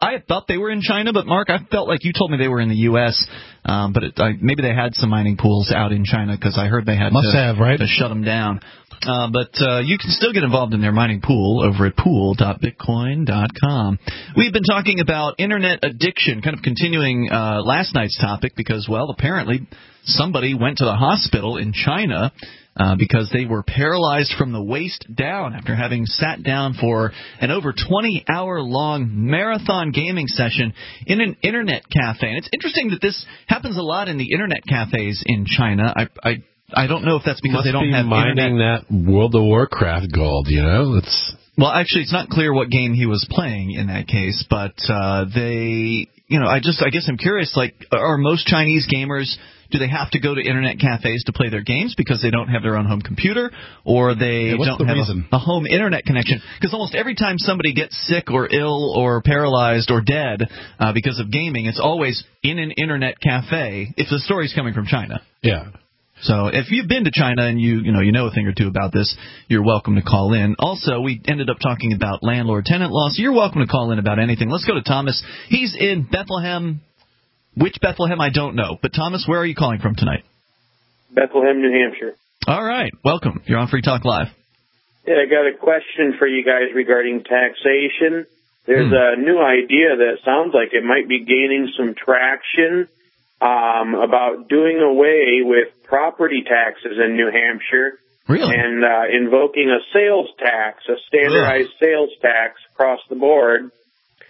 [SPEAKER 2] I thought they were in China, but Mark, I felt like you told me they were in the U S Um, but it, I, maybe they had some mining pools out in China because I heard they had
[SPEAKER 21] Must
[SPEAKER 2] to,
[SPEAKER 21] have, right?
[SPEAKER 2] to shut them down. Uh, but uh, you can still get involved in their mining pool over at pool dot bitcoin dot com. We've been talking about internet addiction, kind of continuing uh, last night's topic because, well, apparently somebody went to the hospital in China uh, because they were paralyzed from the waist down after having sat down for an over twenty-hour-long marathon gaming session in an internet cafe. And it's interesting that this happens a lot in the internet cafes in China. I, I I don't know if that's because
[SPEAKER 4] Must
[SPEAKER 2] they don't
[SPEAKER 4] be
[SPEAKER 2] have
[SPEAKER 4] mining
[SPEAKER 2] internet.
[SPEAKER 4] that World of Warcraft gold, you know? It's
[SPEAKER 2] Well, actually, it's not clear what game he was playing in that case, but uh, they, you know, I just, I guess I'm curious, like, are most Chinese gamers, do they have to go to internet cafes to play their games because they don't have their own home computer, or they
[SPEAKER 21] yeah, what's
[SPEAKER 2] don't
[SPEAKER 21] the
[SPEAKER 2] have
[SPEAKER 21] reason?
[SPEAKER 2] a, a home internet connection? Because almost every time somebody gets sick or ill or paralyzed or dead uh, because of gaming, it's always in an internet cafe if the story's coming from China.
[SPEAKER 4] Yeah.
[SPEAKER 2] So if you've been to China and you you know you know a thing or two about this, you're welcome to call in. Also, we ended up talking about landlord-tenant law, so you're welcome to call in about anything. Let's go to Thomas. He's in Bethlehem. Which Bethlehem, I don't know. But Thomas, where are you calling from tonight?
[SPEAKER 22] Bethlehem, New Hampshire.
[SPEAKER 2] All right. Welcome. You're on Free Talk Live.
[SPEAKER 22] Yeah, I got a question for you guys regarding taxation. There's
[SPEAKER 2] Hmm.
[SPEAKER 22] a new idea that sounds like it might be gaining some traction um, about doing away with property taxes in New Hampshire.
[SPEAKER 2] Really?
[SPEAKER 22] And uh, invoking a sales tax, a standardized Ugh. sales tax across the board. Um,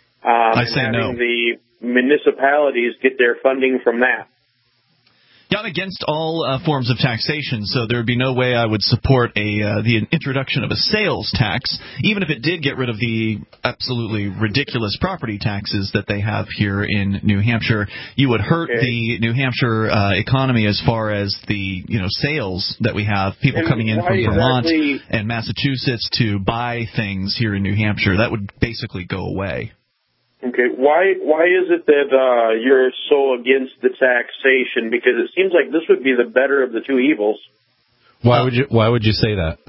[SPEAKER 2] I
[SPEAKER 22] and
[SPEAKER 2] say
[SPEAKER 22] having
[SPEAKER 2] no.
[SPEAKER 22] the municipalities get their funding from that.
[SPEAKER 2] Yeah, I'm against all uh, forms of taxation, so there would be no way I would support a uh, the introduction of a sales tax, even if it did get rid of the absolutely ridiculous property taxes that they have here in New Hampshire. You would hurt okay. the New Hampshire uh, economy as far as the you know sales that we have, people
[SPEAKER 22] and
[SPEAKER 2] coming in from Vermont
[SPEAKER 22] exactly?
[SPEAKER 2] and Massachusetts to buy things here in New Hampshire. That would basically go away.
[SPEAKER 22] Okay, why why is it that uh, you're so against the taxation? Because it seems like this would be the better of the two evils.
[SPEAKER 4] Why would you Why would you say that?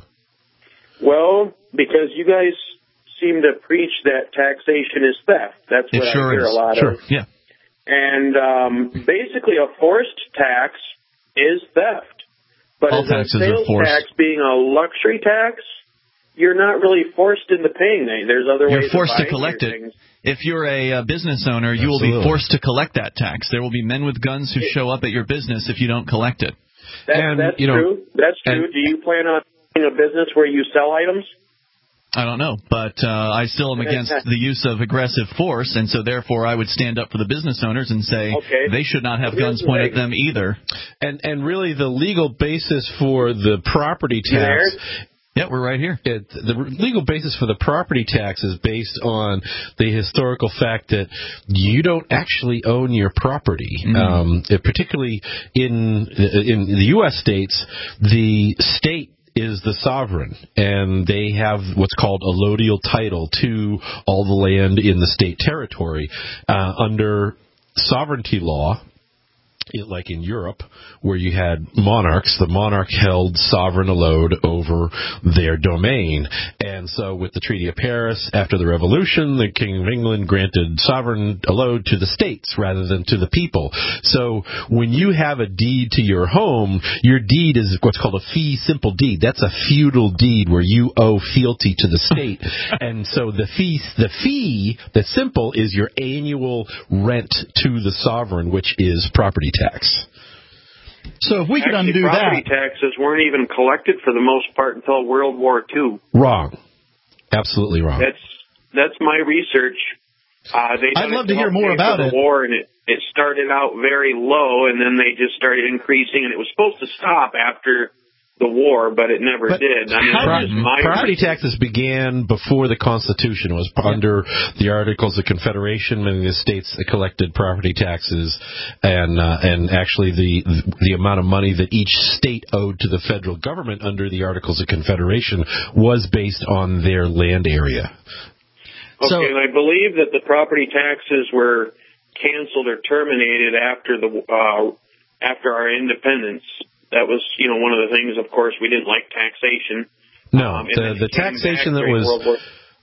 [SPEAKER 22] Well, because you guys seem to preach that taxation is theft. That's what
[SPEAKER 2] it sure
[SPEAKER 22] I hear
[SPEAKER 2] is.
[SPEAKER 22] a lot
[SPEAKER 2] sure.
[SPEAKER 22] of.
[SPEAKER 2] Yeah.
[SPEAKER 22] And um, basically, a forced tax is theft. But
[SPEAKER 2] All
[SPEAKER 22] as a
[SPEAKER 2] taxes
[SPEAKER 22] sales
[SPEAKER 2] are forced.
[SPEAKER 22] tax being a luxury tax, you're not really forced into paying that. There's other
[SPEAKER 2] You're
[SPEAKER 22] ways
[SPEAKER 2] forced
[SPEAKER 22] of
[SPEAKER 2] to
[SPEAKER 22] buying
[SPEAKER 2] collect
[SPEAKER 22] your
[SPEAKER 2] it.
[SPEAKER 22] things.
[SPEAKER 2] If you're a uh, business owner, you
[SPEAKER 4] Absolutely.
[SPEAKER 2] will be forced to collect that tax. There will be men with guns who show up at your business if you don't collect it.
[SPEAKER 22] That,
[SPEAKER 4] And,
[SPEAKER 22] that's
[SPEAKER 4] you know,
[SPEAKER 22] true. That's true.
[SPEAKER 4] and-
[SPEAKER 22] Do you plan on having a business where you sell items?
[SPEAKER 2] I don't know, but uh, I still am against the use of aggressive force, and so therefore I would stand up for the business owners and say
[SPEAKER 22] Okay.
[SPEAKER 2] they should not have
[SPEAKER 22] Here's
[SPEAKER 2] guns
[SPEAKER 22] the
[SPEAKER 2] pointed
[SPEAKER 22] thing.
[SPEAKER 2] at them either.
[SPEAKER 4] And and really, the legal basis for the property
[SPEAKER 22] You
[SPEAKER 4] tax.
[SPEAKER 22] there?
[SPEAKER 2] Yeah, we're right here.
[SPEAKER 4] It, the legal basis for the property tax is based on the historical fact that you don't actually own your property.
[SPEAKER 2] Mm-hmm.
[SPEAKER 4] Um, it, particularly in in the U S states, the state is the sovereign, and they have what's called a allodial title to all the land in the state territory. Uh, under sovereignty law, like in Europe, where you had monarchs, the monarch held sovereign allode over their domain. And so with the Treaty of Paris, after the Revolution, the King of England granted sovereign allode to the states rather than to the people. So when you have a deed to your home, your deed is what's called a fee simple deed. That's a feudal deed where you owe fealty to the state. And so the fee, the fee, the simple, is your annual rent to the sovereign, which is property tax.
[SPEAKER 21] So if we could
[SPEAKER 22] Actually,
[SPEAKER 21] undo
[SPEAKER 22] property
[SPEAKER 21] that,
[SPEAKER 22] taxes weren't even collected for the most part until World War Two.
[SPEAKER 4] Wrong. Absolutely wrong.
[SPEAKER 22] That's that's my research. Uh, they
[SPEAKER 21] I'd love to hear more about
[SPEAKER 22] the
[SPEAKER 21] it.
[SPEAKER 22] War, and it it started out very low, and then they just started increasing, and it was supposed to stop after the war, but it never
[SPEAKER 4] But
[SPEAKER 22] did. I mean,
[SPEAKER 4] pro-
[SPEAKER 22] that's just my
[SPEAKER 4] property
[SPEAKER 22] research.
[SPEAKER 4] taxes began before the Constitution. It was under the Articles of Confederation. Many of the states collected property taxes, and uh, and actually the the amount of money that each state owed to the federal government under the Articles of Confederation was based on their land area.
[SPEAKER 22] Okay,
[SPEAKER 2] So-
[SPEAKER 22] and I believe that the property taxes were canceled or terminated after the uh, after our independence. That was, you know, one of the things. Of course, we didn't like taxation.
[SPEAKER 4] No,
[SPEAKER 22] Um, and
[SPEAKER 4] the
[SPEAKER 22] then
[SPEAKER 4] the
[SPEAKER 22] it came
[SPEAKER 4] taxation
[SPEAKER 22] back
[SPEAKER 4] that
[SPEAKER 22] during
[SPEAKER 4] was
[SPEAKER 22] World War-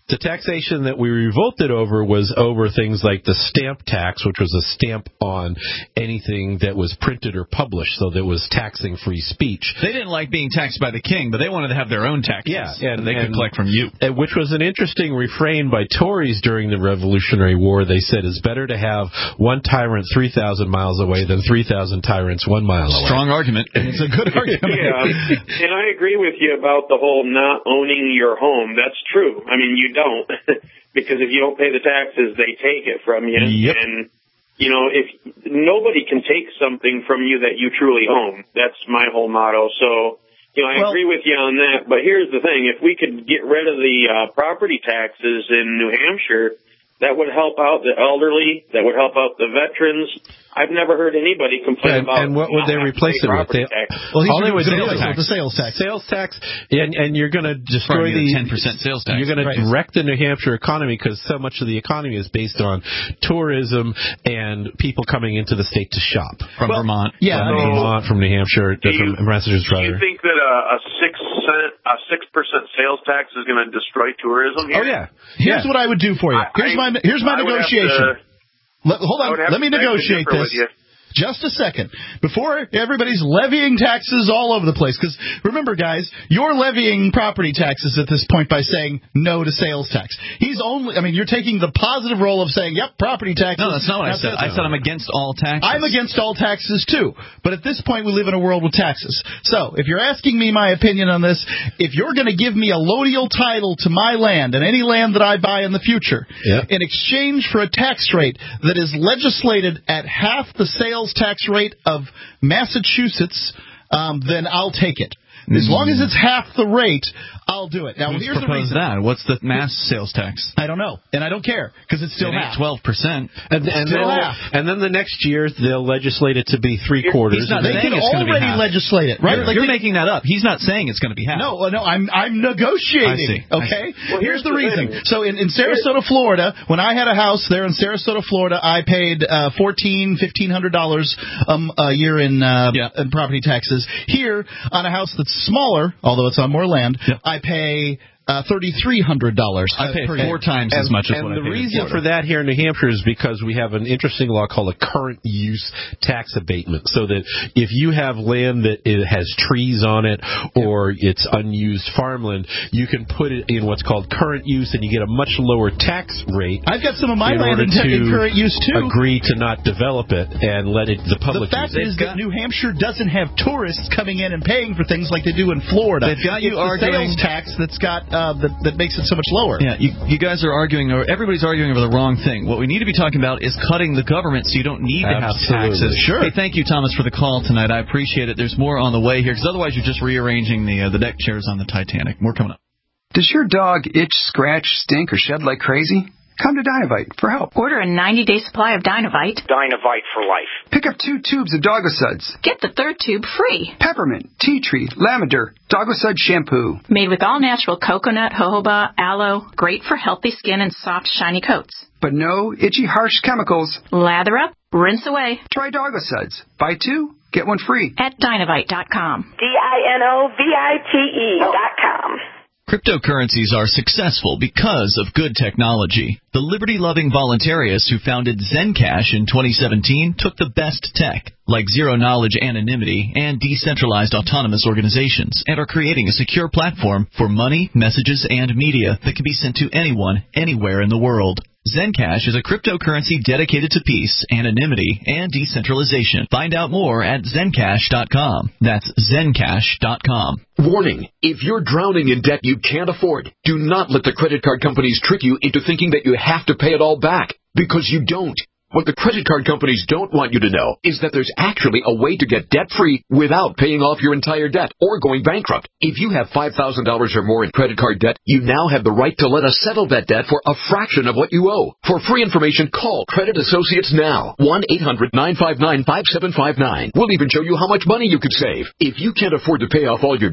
[SPEAKER 4] The taxation that we revolted over was over things like the stamp tax, which was a stamp on anything that was printed or published, so that was taxing free speech.
[SPEAKER 2] They didn't like being taxed by the king, but they wanted to have their own taxes.
[SPEAKER 4] Yeah,
[SPEAKER 2] and they could collect from you.
[SPEAKER 4] And which was an interesting refrain by Tories during the Revolutionary War. They said it's better to have one tyrant three thousand miles away than three thousand tyrants one mile away.
[SPEAKER 2] Strong argument. It's a good argument.
[SPEAKER 22] Yeah, and I agree with you about the whole not owning your home. That's true. I mean, you don't, because if you don't pay the taxes, they take it from you.
[SPEAKER 2] Yep.
[SPEAKER 22] And, you know, if nobody can take something from you that you truly own. That's my whole motto. So, you know, I well, agree with you on that. But here's the thing. If we could get rid of the uh, property taxes in New Hampshire, that would help out the elderly. That would help out the veterans. I've never heard anybody complain
[SPEAKER 4] and,
[SPEAKER 22] about.
[SPEAKER 4] And what would they replace it with? They,
[SPEAKER 21] well,
[SPEAKER 4] all they would do
[SPEAKER 21] sales
[SPEAKER 4] is
[SPEAKER 21] tax. the sales tax.
[SPEAKER 4] Sales tax, and, and you're going to destroy the
[SPEAKER 2] ten percent sales tax.
[SPEAKER 4] You're going
[SPEAKER 2] right.
[SPEAKER 4] to wreck the New Hampshire economy because so much of the economy is based on tourism and people coming into the state to shop
[SPEAKER 2] from well, Vermont.
[SPEAKER 4] Yeah, from
[SPEAKER 22] so
[SPEAKER 4] Vermont, from New Hampshire,
[SPEAKER 22] you,
[SPEAKER 4] from Massachusetts.
[SPEAKER 22] Do you think that a, a six cent, a six percent sales tax is going to destroy tourism here?
[SPEAKER 4] Oh yeah.
[SPEAKER 21] Here's
[SPEAKER 4] yeah.
[SPEAKER 21] what I would do for you. Here's
[SPEAKER 22] I,
[SPEAKER 21] my here's my
[SPEAKER 22] I
[SPEAKER 21] negotiation. Let, hold on. Let me negotiate this. Just a second. Before everybody's levying taxes all over the place, because remember, guys, you're levying property taxes at this point by saying no to sales tax. He's only, I mean, you're taking the positive role of saying, yep, property taxes.
[SPEAKER 2] No, that's not what I said. I said I'm against all taxes.
[SPEAKER 21] I'm against all taxes, too. But at this point, we live in a world with taxes. So if you're asking me my opinion on this, if you're going to give me a lodial title to my land and any land that I buy in the future,
[SPEAKER 4] yep.
[SPEAKER 21] in exchange for a tax rate that is legislated at half the sales tax rate of Massachusetts, um, then I'll take it. As long as it's half the rate, I'll do it. Now,
[SPEAKER 2] Who's
[SPEAKER 21] here's the
[SPEAKER 2] proposed
[SPEAKER 21] reason.
[SPEAKER 2] that? What's the mass sales tax?
[SPEAKER 21] I don't know, and I don't care because it's still
[SPEAKER 2] it
[SPEAKER 21] half.
[SPEAKER 2] twelve percent.
[SPEAKER 4] And, and,
[SPEAKER 21] still
[SPEAKER 4] then,
[SPEAKER 21] half.
[SPEAKER 4] and then the next year they'll legislate it to be three quarters.
[SPEAKER 21] He's not
[SPEAKER 2] saying
[SPEAKER 21] they can
[SPEAKER 2] it's going to be
[SPEAKER 21] already
[SPEAKER 2] half.
[SPEAKER 21] legislate it, right?
[SPEAKER 2] You're,
[SPEAKER 21] like
[SPEAKER 2] you're
[SPEAKER 21] they,
[SPEAKER 2] making that up. He's not saying it's going to be half.
[SPEAKER 21] No, no, I'm I'm negotiating.
[SPEAKER 2] I see.
[SPEAKER 21] Okay.
[SPEAKER 2] I see.
[SPEAKER 21] Well, here's the reason. So in, in Sarasota, Florida, when I had a house there in Sarasota, Florida, I paid uh, fourteen, fifteen hundred dollars um, a year in, uh,
[SPEAKER 2] yeah.
[SPEAKER 21] in property taxes. Here, on a house that's smaller, although it's on more land,
[SPEAKER 2] yeah.
[SPEAKER 21] I pay Uh, thirty-three hundred dollars.
[SPEAKER 2] I pay
[SPEAKER 21] four
[SPEAKER 2] times
[SPEAKER 4] and,
[SPEAKER 2] as much as
[SPEAKER 4] and
[SPEAKER 2] what
[SPEAKER 4] the
[SPEAKER 2] I pay
[SPEAKER 4] reason
[SPEAKER 2] in
[SPEAKER 4] for that here in New Hampshire is because we have an interesting law called a current use tax abatement. So that if you have land that it has trees on it or it's unused farmland, you can put it in what's called current use and you get a much lower tax rate.
[SPEAKER 21] I've got some of my
[SPEAKER 4] in
[SPEAKER 21] land
[SPEAKER 4] order
[SPEAKER 21] in,
[SPEAKER 4] to
[SPEAKER 21] in current use too.
[SPEAKER 4] Agree to not develop it and let it the public
[SPEAKER 21] The fact
[SPEAKER 4] use.
[SPEAKER 21] is that New Hampshire doesn't have tourists coming in and paying for things like they do in Florida.
[SPEAKER 2] They've got you
[SPEAKER 21] it's
[SPEAKER 2] arguing
[SPEAKER 21] the sales tax that's got uh, that, that makes it so much lower.
[SPEAKER 2] Yeah, you, you guys are arguing, or everybody's arguing over the wrong thing. What we need to be talking about is cutting the government so you don't need to have
[SPEAKER 4] Absolutely.
[SPEAKER 2] taxes.
[SPEAKER 21] Sure.
[SPEAKER 2] Hey, thank you, Thomas, for the call tonight. I appreciate it. There's more on the way here, because otherwise you're just rearranging the uh, the deck chairs on the Titanic. More coming up.
[SPEAKER 9] Does your dog itch, scratch, stink, or shed like crazy? Come to Dynovite for help.
[SPEAKER 7] Order a ninety-day supply of Dynovite.
[SPEAKER 1] Dynovite for life.
[SPEAKER 9] Pick up two tubes of Dogosuds.
[SPEAKER 7] Get the third tube free.
[SPEAKER 9] Peppermint, tea tree, lavender, Dogosud shampoo.
[SPEAKER 7] Made with all-natural coconut, jojoba, aloe. Great for healthy skin and soft, shiny coats.
[SPEAKER 9] But no itchy, harsh chemicals.
[SPEAKER 7] Lather up, rinse away.
[SPEAKER 9] Try Dogosuds. Buy two, get one free.
[SPEAKER 7] At Dynovite dot com.
[SPEAKER 6] D I N O V I T E dot com.
[SPEAKER 2] Cryptocurrencies are successful because of good technology. The liberty-loving voluntarists who founded Zencash in twenty seventeen took the best tech, like zero-knowledge anonymity and decentralized autonomous organizations, and are creating a secure platform for money, messages, and media that can be sent to anyone, anywhere in the world. Zencash is a cryptocurrency dedicated to peace, anonymity, and decentralization. Find out more at Zencash dot com. That's Zencash dot com.
[SPEAKER 5] Warning, if you're drowning in debt you can't afford, do not let the credit card companies trick you into thinking that you have to pay it all back, because you don't. What the credit card companies don't want you to know is that there's actually a way to get debt-free without paying off your entire debt or going bankrupt. If you have five thousand dollars or more in credit card debt, you now have the right to let us settle that debt for a fraction of what you owe. For free information, call Credit Associates now. one eight hundred nine five nine five seven five nine. We'll even show you how much money you could save. If you can't afford to pay off all your debt,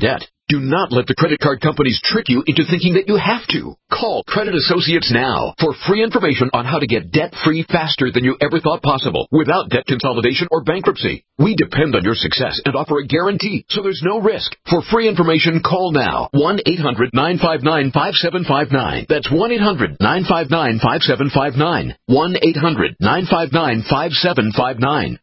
[SPEAKER 5] Do not let the credit card companies trick you into thinking that you have to. Call Credit Associates now for free information on how to get debt-free faster than you ever thought possible without debt consolidation or bankruptcy. We depend on your success and offer a guarantee, so there's no risk. For free information, call now. one eight hundred nine five nine five seven five nine. That's one eight hundred nine five nine five seven five nine. one eight hundred nine five nine five seven five nine.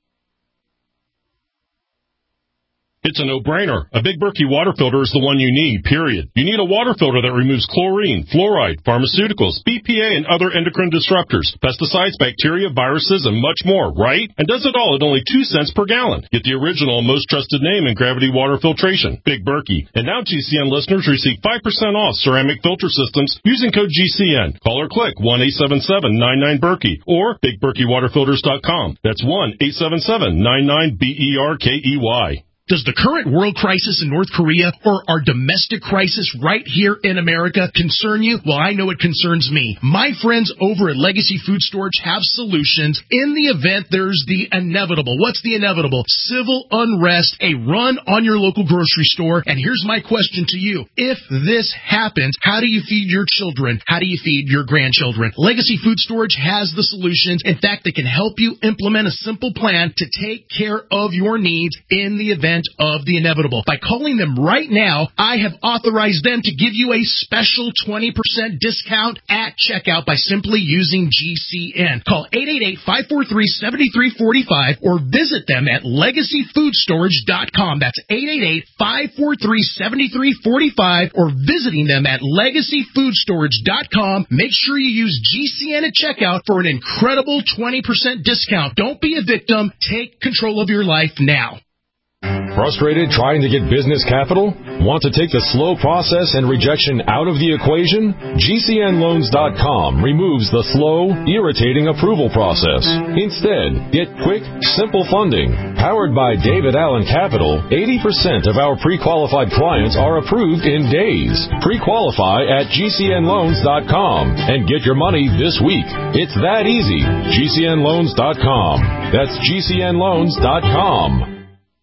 [SPEAKER 1] It's a no-brainer. A Big Berkey water filter is the one you need, period. You need a water filter that removes chlorine, fluoride, pharmaceuticals, B P A, and other endocrine disruptors, pesticides, bacteria, viruses, and much more, right? And does it all at only two cents per gallon. Get the original and most trusted name in gravity water filtration, Big Berkey. And now G C N listeners receive five percent off ceramic filter systems using code G C N. Call or click one eight seven seven nine nine Berkey or big berkey water filters dot com. That's one eight seven seven nine nine B E R K E Y.
[SPEAKER 8] Does the current world crisis in North Korea or our domestic crisis right here in America concern you? Well, I know it concerns me. My friends over at Legacy Food Storage have solutions in the event there's the inevitable. What's the inevitable? Civil unrest, a run on your local grocery store. And here's my question to you. If this happens, how do you feed your children? How do you feed your grandchildren? Legacy Food Storage has the solutions. In fact, they can help you implement a simple plan to take care of your needs in the event of the inevitable. By calling them right now, I have authorized them to give you a special twenty percent discount at checkout by simply using G C N. Call eight eight eight, five four three, seven three four five or visit them at legacy food storage dot com. That's eight eight eight, five four three, seven three four five or visiting them at legacy food storage dot com. Make sure you use G C N at checkout for an incredible twenty percent discount. Don't be a victim. Take control of your life now.
[SPEAKER 23] Frustrated trying to get business capital? Want to take the slow process and rejection out of the equation? G C N loans dot com removes the slow, irritating approval process. Instead, get quick, simple funding. Powered by David Allen Capital, eighty percent of our pre-qualified clients are approved in days. Pre-qualify at G C N loans dot com and get your money this week. It's that easy. G C N loans dot com. That's G C N loans dot com.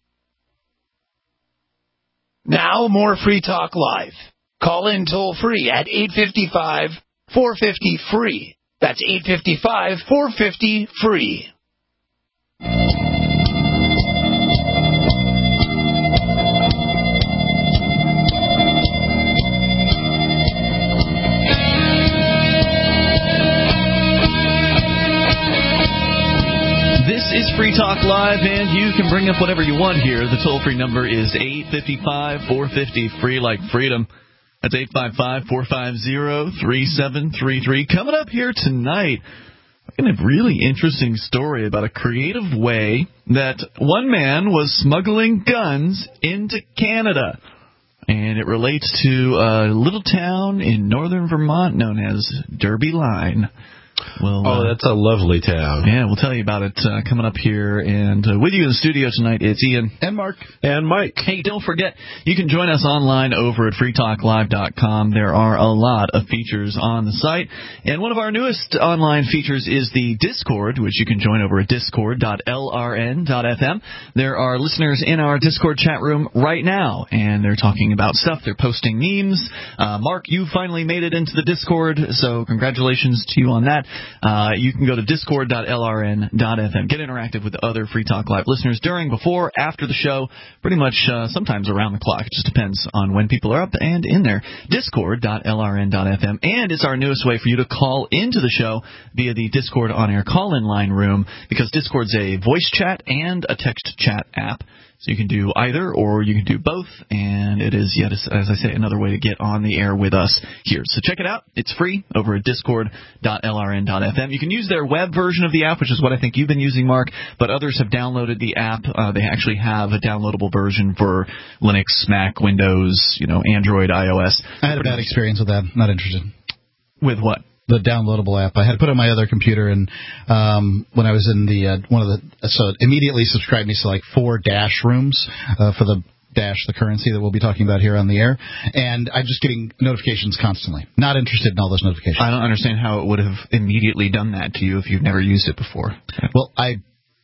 [SPEAKER 16] Now, more Free Talk Live. Call in toll-free at eight five five, four five zero, F R E E. That's eight five five, four five zero, F R E E.
[SPEAKER 2] This is Free Talk Live, and you can bring up whatever you want here. The toll-free number is eight five five, four five zero, free like freedom. That's eight five five, four five zero, three seven three three. Coming up here tonight, a really interesting story about a creative way that one man was smuggling guns into Canada. And it relates to a little town in northern Vermont known as Derby Line. Well,
[SPEAKER 4] oh,
[SPEAKER 2] uh,
[SPEAKER 4] that's a lovely town.
[SPEAKER 2] Yeah, we'll tell you about it uh, coming up here. And uh, with you in the studio tonight, it's Ian.
[SPEAKER 21] And Mark.
[SPEAKER 4] And Mike.
[SPEAKER 2] Hey, don't forget, you can join us online over at free talk live dot com. There are a lot of features on the site. And one of our newest online features is the Discord, which you can join over at discord dot l r n dot f m. There are listeners in our Discord chat room right now, and they're talking about stuff. They're posting memes. Uh, Mark, you finally made it into the Discord, so congratulations to you on that. Uh, you can go to discord dot l r n dot f m. Get interactive with other Free Talk Live listeners during, before, after the show, pretty much uh, sometimes around the clock. It just depends on when people are up and in there. discord dot l r n dot f m. And it's our newest way for you to call into the show via the Discord on-air call-in line room, because Discord's a voice chat and a text chat app. So you can do either, or you can do both, and it is, yet, as I say, another way to get on the air with us here. So check it out. It's free over at discord dot l r n dot f m. You can use their web version of the app, which is what I think you've been using, Mark, but others have downloaded the app. Uh, they actually have a downloadable version for Linux, Mac, Windows, you know, Android, iOS.
[SPEAKER 21] I had a bad experience with that. Not interested.
[SPEAKER 2] With what?
[SPEAKER 21] The downloadable app. I had to put it on my other computer, and um, when I was in the uh, one of the so it immediately subscribed me to like four Dash rooms uh, for the Dash, the currency that we'll be talking about here on the air, and I'm just getting notifications constantly. Not interested in all those notifications.
[SPEAKER 2] I don't understand how it would have immediately done that to you if you've never used it before.
[SPEAKER 21] Well, I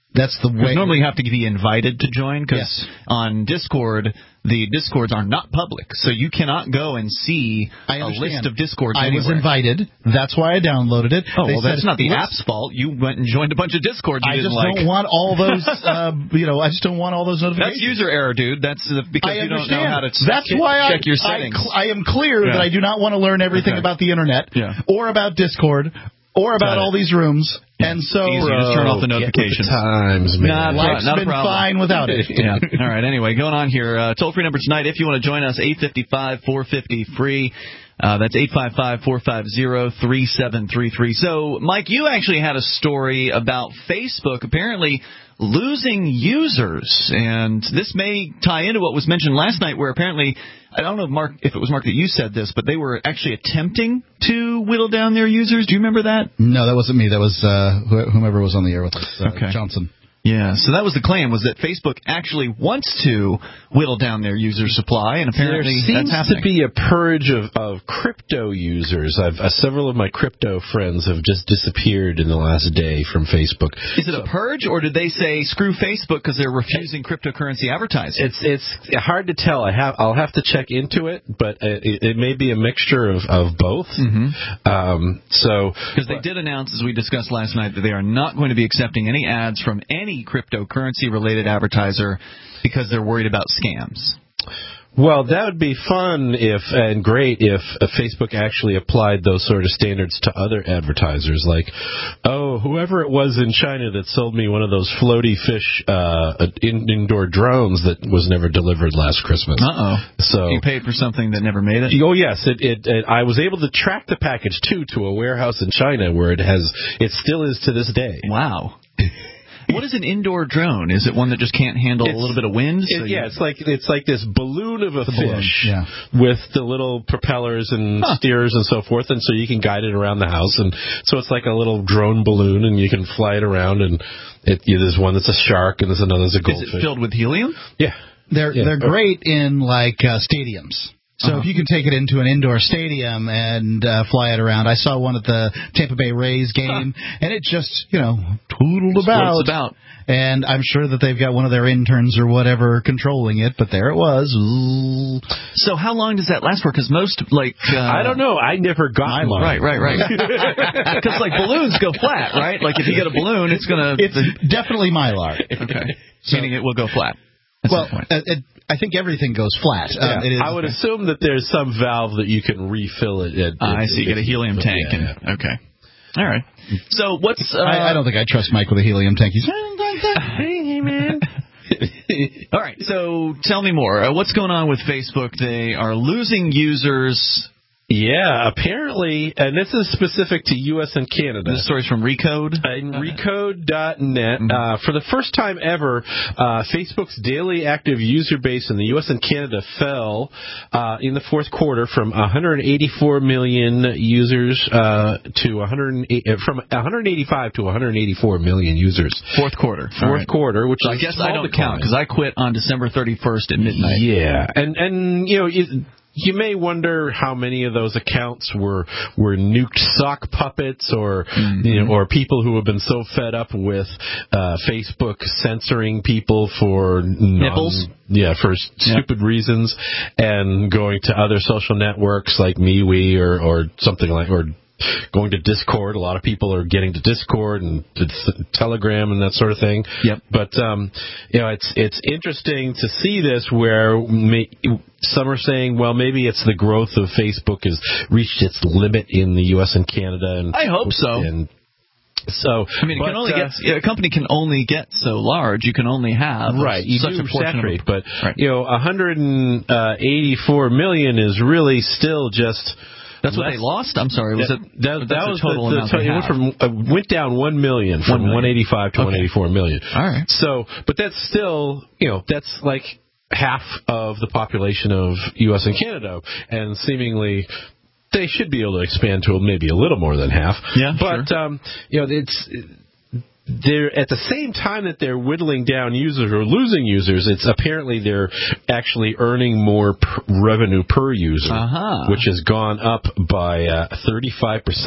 [SPEAKER 21] That's the way.
[SPEAKER 2] Normally you have to be invited to join, because
[SPEAKER 21] yes.
[SPEAKER 2] on Discord, the Discords are not public, so you cannot go and see
[SPEAKER 21] I
[SPEAKER 2] a
[SPEAKER 21] understand.
[SPEAKER 2] list of Discords
[SPEAKER 21] I
[SPEAKER 2] anywhere.
[SPEAKER 21] was invited. That's why I downloaded it.
[SPEAKER 2] Oh,
[SPEAKER 21] they
[SPEAKER 2] well,
[SPEAKER 21] said,
[SPEAKER 2] that's not the
[SPEAKER 21] let's,
[SPEAKER 2] app's fault. You went and joined a bunch of Discords you
[SPEAKER 21] I
[SPEAKER 2] didn't
[SPEAKER 21] just
[SPEAKER 2] like.
[SPEAKER 21] don't want all those, uh, you know, I just don't want all those notifications.
[SPEAKER 2] That's user error, dude. That's uh, because
[SPEAKER 21] I
[SPEAKER 2] you don't
[SPEAKER 21] understand.
[SPEAKER 2] know how to check,
[SPEAKER 21] That's why
[SPEAKER 2] check
[SPEAKER 21] I,
[SPEAKER 2] your
[SPEAKER 21] I,
[SPEAKER 2] settings.
[SPEAKER 21] cl- I am clear
[SPEAKER 2] Yeah.
[SPEAKER 21] that I do not want to learn everything
[SPEAKER 2] Okay.
[SPEAKER 21] about the Internet
[SPEAKER 2] Yeah.
[SPEAKER 21] or about Discord or about all these rooms. And so,
[SPEAKER 2] Easy, just turn off the notifications.
[SPEAKER 4] Times, man.
[SPEAKER 2] Not,
[SPEAKER 21] Life's
[SPEAKER 2] not a
[SPEAKER 21] been
[SPEAKER 2] problem.
[SPEAKER 21] fine without it.
[SPEAKER 2] Yeah. All right. Anyway, going on here. Uh, toll free number tonight. If you want to join us, eight five five, four five zero, free. Uh, that's eight five five, four five zero, three seven three three. So, Mike, you actually had a story about Facebook apparently losing users, and this may tie into what was mentioned last night, where apparently, I don't know if Mark, if it was Mark that you said this, but they were actually attempting to whittle down their users. Do you remember that?
[SPEAKER 21] No, that wasn't me. That was uh, wh- whomever was on the air with us, uh,
[SPEAKER 2] Okay.
[SPEAKER 21] Johnson.
[SPEAKER 2] Yeah, so that was the claim, was that Facebook actually wants to whittle down their user supply, and apparently
[SPEAKER 4] there
[SPEAKER 2] that's
[SPEAKER 4] seems
[SPEAKER 2] happening.
[SPEAKER 4] to be a purge of, of crypto users. I've uh, several of my crypto friends have just disappeared in the last day from Facebook.
[SPEAKER 2] Is it a purge, or did they say screw Facebook because they're refusing cryptocurrency advertising?
[SPEAKER 4] It's it's hard to tell. I have I'll have to check into it, but it, it may be a mixture of, of both.
[SPEAKER 2] Mm-hmm.
[SPEAKER 4] Um, so
[SPEAKER 2] because they did announce, as we discussed last night, that they are not going to be accepting any ads from any cryptocurrency-related advertiser because they're worried about scams.
[SPEAKER 4] Well, that would be fun if and great if uh, Facebook actually applied those sort of standards to other advertisers. Like, oh, whoever it was in China that sold me one of those floaty fish uh, in, indoor drones that was never delivered last Christmas.
[SPEAKER 2] Uh-oh.
[SPEAKER 4] So
[SPEAKER 2] you paid for something that never made it?
[SPEAKER 4] Oh, yes. It, it, it, I was able to track the package, too, to a warehouse in China where it has. It still is to this day.
[SPEAKER 2] Wow. What is an indoor drone? Is it one that just can't handle
[SPEAKER 4] it's,
[SPEAKER 2] a little bit of wind? So
[SPEAKER 4] it, yeah, it's like it's like this balloon of a
[SPEAKER 21] the
[SPEAKER 4] fish
[SPEAKER 21] balloon, yeah.
[SPEAKER 4] with the little propellers and
[SPEAKER 2] huh.
[SPEAKER 4] steers and so forth, and so you can guide it around the house, and so it's like a little drone balloon, and you can fly it around, and it, yeah, there's one that's a shark, and there's another that's a goldfish.
[SPEAKER 2] Is it filled with helium?
[SPEAKER 4] Yeah,
[SPEAKER 21] they're
[SPEAKER 4] yeah.
[SPEAKER 21] they're great in like uh, stadiums. So
[SPEAKER 2] Uh-huh.
[SPEAKER 21] if you can take it into an indoor stadium and uh, fly it around, I saw one at the Tampa Bay Rays game, huh. and it just, you know, tootled about.
[SPEAKER 2] about.
[SPEAKER 21] And I'm sure that they've got one of their interns or whatever controlling it, but there it was. Ooh.
[SPEAKER 2] So how long does that last for? Because most, like... Uh,
[SPEAKER 4] I don't know. I never got mine.
[SPEAKER 2] Right, right, right. Because, like, balloons go flat, right? Like, if you get a balloon, it's going to...
[SPEAKER 21] It's definitely Mylar.
[SPEAKER 2] Okay.
[SPEAKER 21] So,
[SPEAKER 2] meaning it will go flat. That's
[SPEAKER 21] well, uh, it, I think everything goes flat.
[SPEAKER 4] Yeah.
[SPEAKER 21] Uh, it is,
[SPEAKER 4] I would assume that there's some valve that you can refill it at.
[SPEAKER 2] Uh, I see. You get a helium tank.
[SPEAKER 4] Yeah,
[SPEAKER 2] and,
[SPEAKER 4] yeah.
[SPEAKER 2] Okay. All right. So what's... Uh,
[SPEAKER 21] I, I don't think I trust Mike with a helium tank. He's...
[SPEAKER 2] Hey, man. All right. So tell me more. Uh, what's going on with Facebook? They are losing users...
[SPEAKER 4] Yeah, apparently, and this is specific to U S and Canada.
[SPEAKER 2] This story's from Recode?
[SPEAKER 4] Uh, in recode dot net. Mm-hmm. Uh, for the first time ever, uh, Facebook's daily active user base in the U S and Canada fell uh, in the fourth quarter from one hundred eighty-four million users uh, to one hundred eight, uh, from one hundred eighty-five to one hundred eighty-four million users.
[SPEAKER 2] Fourth quarter.
[SPEAKER 4] Fourth
[SPEAKER 2] right.
[SPEAKER 4] quarter, which
[SPEAKER 2] so
[SPEAKER 4] is
[SPEAKER 2] I guess
[SPEAKER 4] small
[SPEAKER 2] I don't
[SPEAKER 4] decline.
[SPEAKER 2] count because I quit on December thirty-first at midnight.
[SPEAKER 4] Yeah, and and you know. It, You may wonder how many of those accounts were were nuked sock puppets, or mm-hmm. you know, or people who have been so fed up with uh, Facebook censoring people for non,
[SPEAKER 2] nipples,
[SPEAKER 4] yeah, for stupid yeah. reasons, and going to other social networks like MeWe or or something like or. Going to Discord. A lot of people are getting to Discord and to Telegram and that sort of thing.
[SPEAKER 2] Yep.
[SPEAKER 4] But um, you know, it's it's interesting to see this where may, some are saying, well, maybe it's the growth of Facebook has reached its limit in the U S and Canada. And
[SPEAKER 2] I hope so.
[SPEAKER 4] And so,
[SPEAKER 2] I mean, it
[SPEAKER 4] but,
[SPEAKER 2] can only
[SPEAKER 4] uh,
[SPEAKER 2] get, a company can only get so large. You can only have
[SPEAKER 4] right. You
[SPEAKER 2] such
[SPEAKER 4] do
[SPEAKER 2] a portion
[SPEAKER 4] saturate,
[SPEAKER 2] of,
[SPEAKER 4] but
[SPEAKER 2] right.
[SPEAKER 4] you know, one hundred eighty-four million is really still just.
[SPEAKER 2] That's what
[SPEAKER 4] Less,
[SPEAKER 2] they lost? I'm sorry. Was
[SPEAKER 4] that,
[SPEAKER 2] it
[SPEAKER 4] that,
[SPEAKER 2] that's
[SPEAKER 4] that
[SPEAKER 2] the
[SPEAKER 4] was
[SPEAKER 2] total
[SPEAKER 4] the,
[SPEAKER 2] amount
[SPEAKER 4] the,
[SPEAKER 2] they
[SPEAKER 4] it went, from, uh, went down one million from one eighty-five to
[SPEAKER 2] okay.
[SPEAKER 4] one eighty-four million.
[SPEAKER 2] All right.
[SPEAKER 4] So, but that's still, you know, that's like half of the population of U S and Canada, and seemingly they should be able to expand to maybe a little more than half.
[SPEAKER 2] Yeah,
[SPEAKER 4] but
[SPEAKER 2] sure.
[SPEAKER 4] um, you know, it's. They're at the same time that they're whittling down users or losing users, it's apparently they're actually earning more per revenue per user,
[SPEAKER 2] uh-huh.
[SPEAKER 4] which has gone up by uh, thirty-five percent.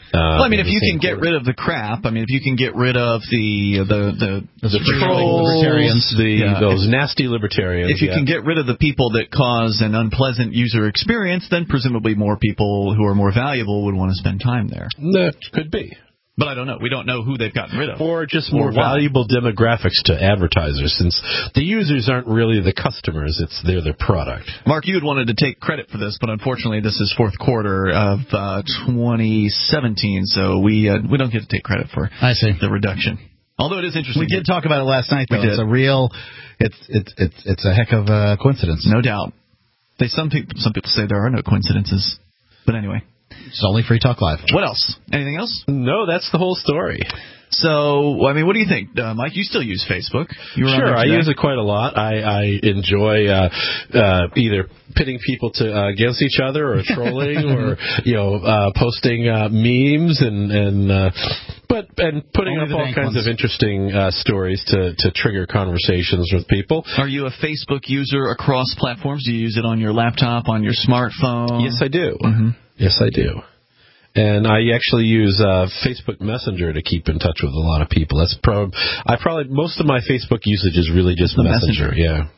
[SPEAKER 2] well, I mean, if you can get rid of the crap, I mean, if you can get rid of the the the,
[SPEAKER 4] the trolls, libertarians, the
[SPEAKER 2] yeah,
[SPEAKER 4] those
[SPEAKER 2] if,
[SPEAKER 4] nasty libertarians.
[SPEAKER 2] If you
[SPEAKER 4] yeah.
[SPEAKER 2] can get rid of the people that cause an unpleasant user experience, then presumably more people who are more valuable would want to spend time there.
[SPEAKER 4] That could be.
[SPEAKER 2] But I don't know. We don't know who they've gotten rid of.
[SPEAKER 4] Or just more
[SPEAKER 2] or
[SPEAKER 4] valuable demographics to advertisers, since the users aren't really the customers, it's they're their product.
[SPEAKER 2] Mark, you had wanted to take credit for this, but unfortunately this is fourth quarter of uh, twenty seventeen, so we uh, we don't get to take credit for
[SPEAKER 21] I see.
[SPEAKER 2] the reduction. Although it is interesting.
[SPEAKER 21] We did talk about it last night, though.
[SPEAKER 2] We did.
[SPEAKER 21] It's a real, it's, it's, it's, it's a heck of a coincidence.
[SPEAKER 2] No doubt. They, some, people, some people say there are no coincidences. But anyway.
[SPEAKER 21] It's only Free Talk Live.
[SPEAKER 2] What else? Anything else?
[SPEAKER 4] No, that's the whole story.
[SPEAKER 2] So, I mean, what do you think, uh, Mike? You still use Facebook? You were
[SPEAKER 4] sure,
[SPEAKER 2] on
[SPEAKER 4] I use it quite a lot. I, I enjoy uh, uh, either pitting people to uh, against each other, or trolling, or you know, uh, posting uh, memes and and uh, but and putting
[SPEAKER 21] Only
[SPEAKER 4] up all kinds
[SPEAKER 21] ones.
[SPEAKER 4] of interesting uh, stories to to trigger conversations with people.
[SPEAKER 2] Are you a Facebook user across platforms? Do you use it on your laptop, on your smartphone?
[SPEAKER 4] Yes, I do.
[SPEAKER 2] Mm-hmm.
[SPEAKER 4] Yes, I do. And I actually use uh, Facebook Messenger to keep in touch with a lot of people. That's prob- I probably most of my Facebook usage is really just
[SPEAKER 2] the
[SPEAKER 4] Messenger.
[SPEAKER 2] Messenger.
[SPEAKER 4] Yeah.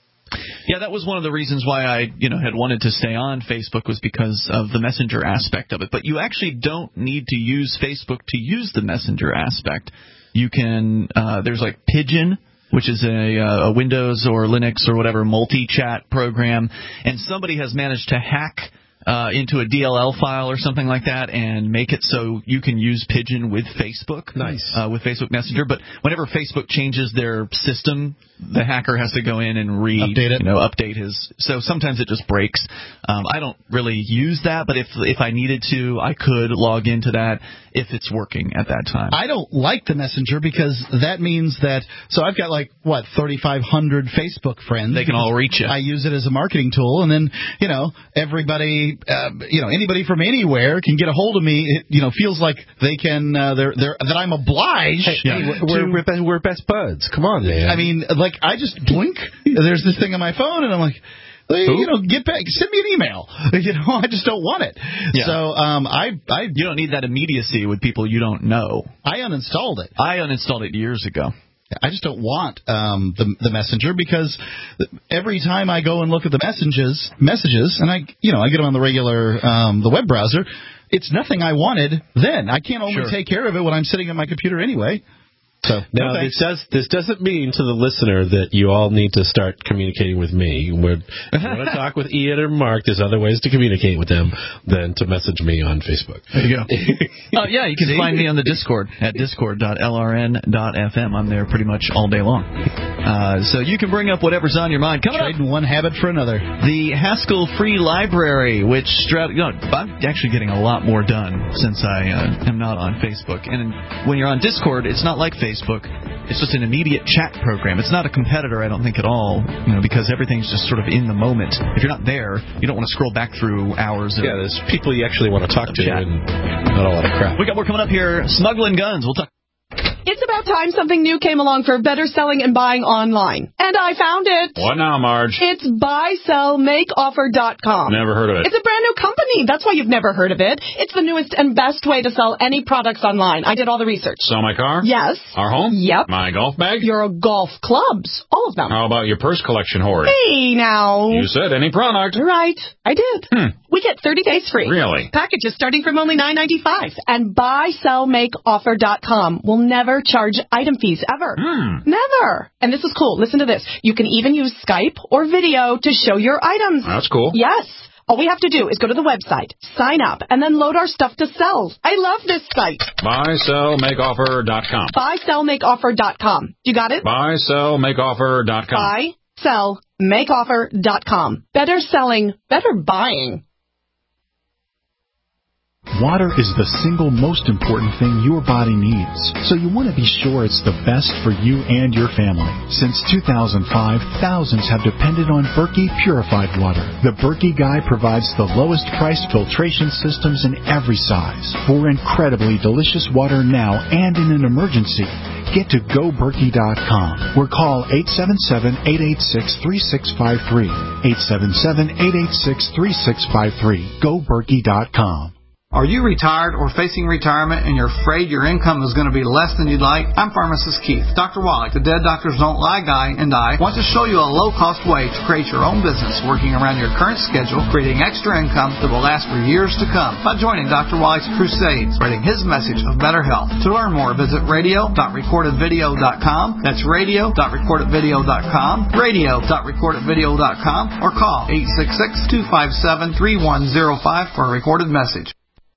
[SPEAKER 2] Yeah, that was one of the reasons why I, you know, had wanted to stay on Facebook, was because of the Messenger aspect of it. But you actually don't need to use Facebook to use the Messenger aspect. You can uh, there's like Pigeon, which is a, a Windows or Linux or whatever multi-chat program, and somebody has managed to hack Uh, into a D L L file or something like that and make it so you can use Pigeon with Facebook.
[SPEAKER 4] Nice.
[SPEAKER 2] Uh, with Facebook Messenger. But whenever Facebook changes their system, the hacker has to go in and re
[SPEAKER 21] update it.
[SPEAKER 2] You know, update his. So sometimes it just breaks. Um, I don't really use that, but if if I needed to, I could log into that if it's working at that time.
[SPEAKER 21] I don't like the Messenger because that means that, so I've got like, what, thirty-five hundred Facebook friends.
[SPEAKER 2] They can all reach you.
[SPEAKER 21] I use it as a marketing tool, and then, you know, everybody, uh, you know, anybody from anywhere can get a hold of me. It, you know, feels like they can, uh, they're, they're, that I'm obliged.
[SPEAKER 4] Hey,
[SPEAKER 21] yeah,
[SPEAKER 4] hey, we're,
[SPEAKER 21] to,
[SPEAKER 4] we're, best, we're best buds. Come on, man.
[SPEAKER 21] I mean, like, I just blink. There's this thing on my phone, and I'm like, you know, get back, send me an email. You know, I just don't want it.
[SPEAKER 2] Yeah.
[SPEAKER 21] So, um, I, I,
[SPEAKER 2] you don't need that immediacy with people you don't know.
[SPEAKER 21] I uninstalled it.
[SPEAKER 2] I uninstalled it years ago.
[SPEAKER 21] I just don't want um, the the Messenger, because every time I go and look at the messages, messages, and I, you know, I get them on the regular um, the web browser, it's nothing I wanted then. I can't only
[SPEAKER 2] Sure.
[SPEAKER 21] take care of it when I'm sitting on my computer anyway. So
[SPEAKER 4] now,
[SPEAKER 21] no
[SPEAKER 4] this does this doesn't mean to the listener that you all need to start communicating with me. We're, if you want to talk with Ian or Mark, there's other ways to communicate with them than to message me on Facebook.
[SPEAKER 2] There you go. uh, yeah, you can find me on the Discord at discord dot l r n dot f m. I'm there pretty much all day long. Uh, so you can bring up whatever's on your mind. Coming
[SPEAKER 21] Trading up, one habit for another.
[SPEAKER 2] The Haskell Free Library, which Stroud, you know, I'm actually getting a lot more done since I uh, am not on Facebook. And when you're on Discord, it's not like Facebook. It's just an immediate chat program. It's not a competitor, I don't think, at all, you know, because everything's just sort of in the moment. If you're not there, you don't want to scroll back through hours. Of,
[SPEAKER 4] yeah, there's people you actually want to talk to,
[SPEAKER 2] chat.
[SPEAKER 4] and not a lot of crap.
[SPEAKER 2] We got more coming up here. Smuggling guns. We'll talk.
[SPEAKER 11] It's about time something new came along for better selling and buying online. And I found it.
[SPEAKER 12] What now, Marge?
[SPEAKER 11] It's buy sell make offer dot com.
[SPEAKER 12] Never heard of it.
[SPEAKER 11] It's a brand new company. That's why you've never heard of it. It's the newest and best way to sell any products online. I did all the research.
[SPEAKER 12] Sell my car?
[SPEAKER 11] Yes.
[SPEAKER 12] Our home?
[SPEAKER 11] Yep.
[SPEAKER 12] My golf bag?
[SPEAKER 11] Your golf clubs. All of them.
[SPEAKER 12] How about your purse collection hoard?
[SPEAKER 11] Hey, now.
[SPEAKER 12] You said any product.
[SPEAKER 11] Right. I did.
[SPEAKER 12] Hmm.
[SPEAKER 11] We get thirty days free.
[SPEAKER 12] Really?
[SPEAKER 11] Packages starting from only nine ninety-five. And buy sell make offer dot com will never charge item fees ever.
[SPEAKER 12] Hmm.
[SPEAKER 11] Never. And this is cool. Listen to this. You can even use Skype or video to show your items.
[SPEAKER 12] That's cool.
[SPEAKER 11] Yes. All we have to do is go to the website, sign up, and then load our stuff to sell. I love this site.
[SPEAKER 12] buy sell make offer dot com.
[SPEAKER 11] buy sell make offer dot com. You got it?
[SPEAKER 12] buy sell make offer dot com.
[SPEAKER 11] buy sell make offer dot com. Better selling, better buying.
[SPEAKER 18] Water is the single most important thing your body needs, so you want to be sure it's the best for you and your family. Since two thousand five, thousands have depended on Berkey purified water. The Berkey Guy provides the lowest priced filtration systems in every size for incredibly delicious water now and in an emergency. Get to go berkey dot com or call eight seven seven, eight eight six, three six five three. eight seven seven, eight eight six, three six five three. go berkey dot com.
[SPEAKER 13] Are you retired or facing retirement and you're afraid your income is going to be less than you'd like? I'm Pharmacist Keith. Doctor Wallach, the Dead Doctors Don't Lie guy, and I want to show you a low-cost way to create your own business working around your current schedule, creating extra income that will last for years to come by joining Doctor Wallach's crusade, spreading his message of better health. To learn more, visit radio dot recorded video dot com. That's radio dot recorded video dot com, radio dot recorded video dot com, or call eight six six, two five seven, three one zero five for a recorded message.